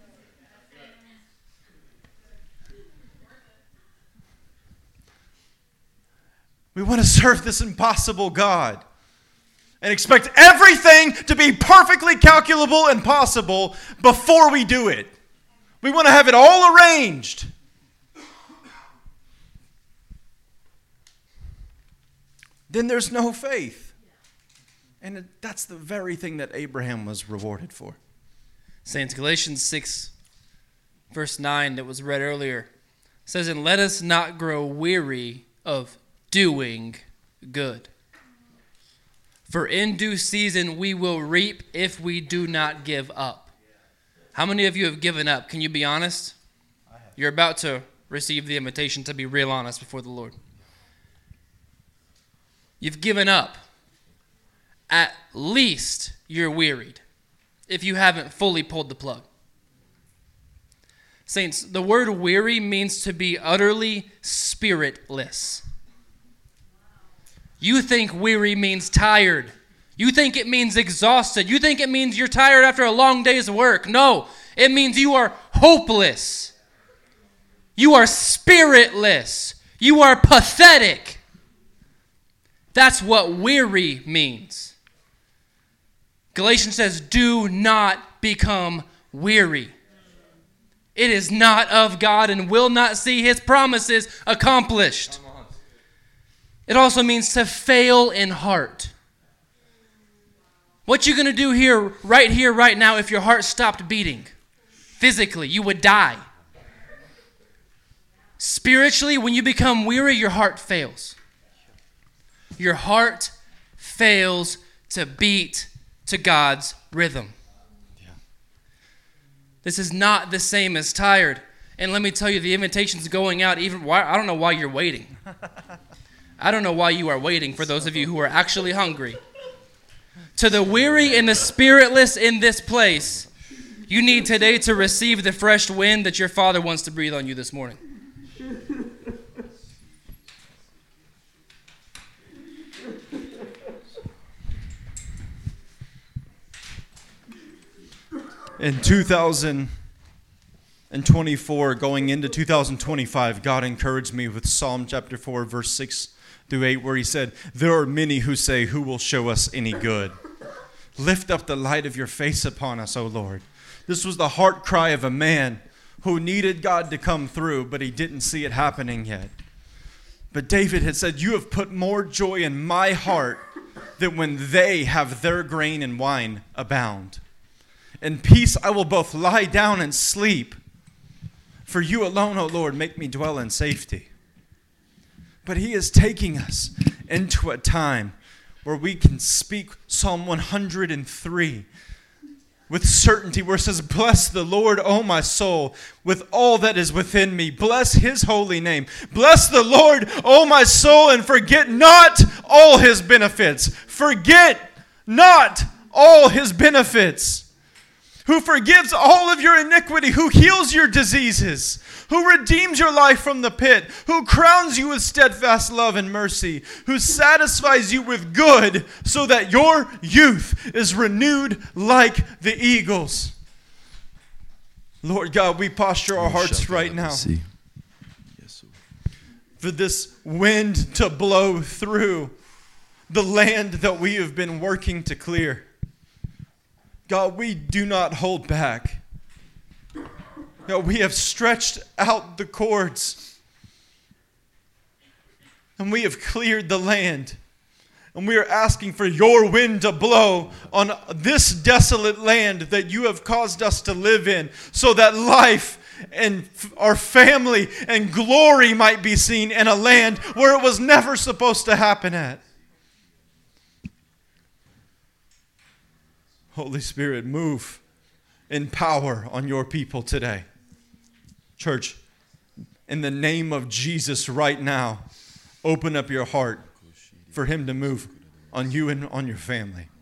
We want to serve this impossible God and expect everything to be perfectly calculable and possible before we do it. We want to have it all arranged. Then there's no faith. And that's the very thing that Abraham was rewarded for. Saints, Galatians 6, verse 9 that was read earlier says, "And let us not grow weary of doing good. For in due season we will reap if we do not give up." How many of you have given up? Can you be honest? You're about to receive the invitation to be real honest before the Lord. You've given up. At least you're wearied if you haven't fully pulled the plug. Saints, the word weary means to be utterly spiritless. You think weary means tired. You think it means exhausted. You think it means you're tired after a long day's work. No, it means you are hopeless. You are spiritless. You are pathetic. That's what weary means. Galatians says, do not become weary. It is not of God and will not see his promises accomplished. It also means to fail in heart. What you going to do here, right now, if your heart stopped beating? Physically, you would die. Spiritually, when you become weary, your heart fails. Your heart fails to beat to God's rhythm. This is not the same as tired. And let me tell you, the invitation's going out I don't know why you're waiting. I don't know why you are waiting, for those of you who are actually hungry. To the weary and the spiritless in this place, you need today to receive the fresh wind that your Father wants to breathe on you this morning. In 2024, going into 2025, God encouraged me with Psalm chapter 4, verse 6 through 8, where he said, "There are many who say, 'Who will show us any good?' Lift up the light of your face upon us, O Lord." This was the heart cry of a man who needed God to come through, but he didn't see it happening yet. But David had said, "You have put more joy in my heart than when they have their grain and wine abound. In peace I will both lie down and sleep. For you alone, O Lord, make me dwell in safety." But he is taking us into a time where we can speak Psalm 103 with certainty, where it says, "Bless the Lord, O my soul, with all that is within me. Bless his holy name. Bless the Lord, O my soul, and forget not all his benefits." Forget not all his benefits. Who forgives all of your iniquity, who heals your diseases, who redeems your life from the pit, who crowns you with steadfast love and mercy, who satisfies you with good so that your youth is renewed like the eagles. Lord God, we posture our hearts right now for this wind to blow through the land that we have been working to clear. God, we do not hold back. God, we have stretched out the cords. And we have cleared the land. And we are asking for your wind to blow on this desolate land that you have caused us to live in, so that life and our family and glory might be seen in a land where it was never supposed to happen at. Holy Spirit, move in power on your people today. Church, in the name of Jesus right now, open up your heart for him to move on you and on your family.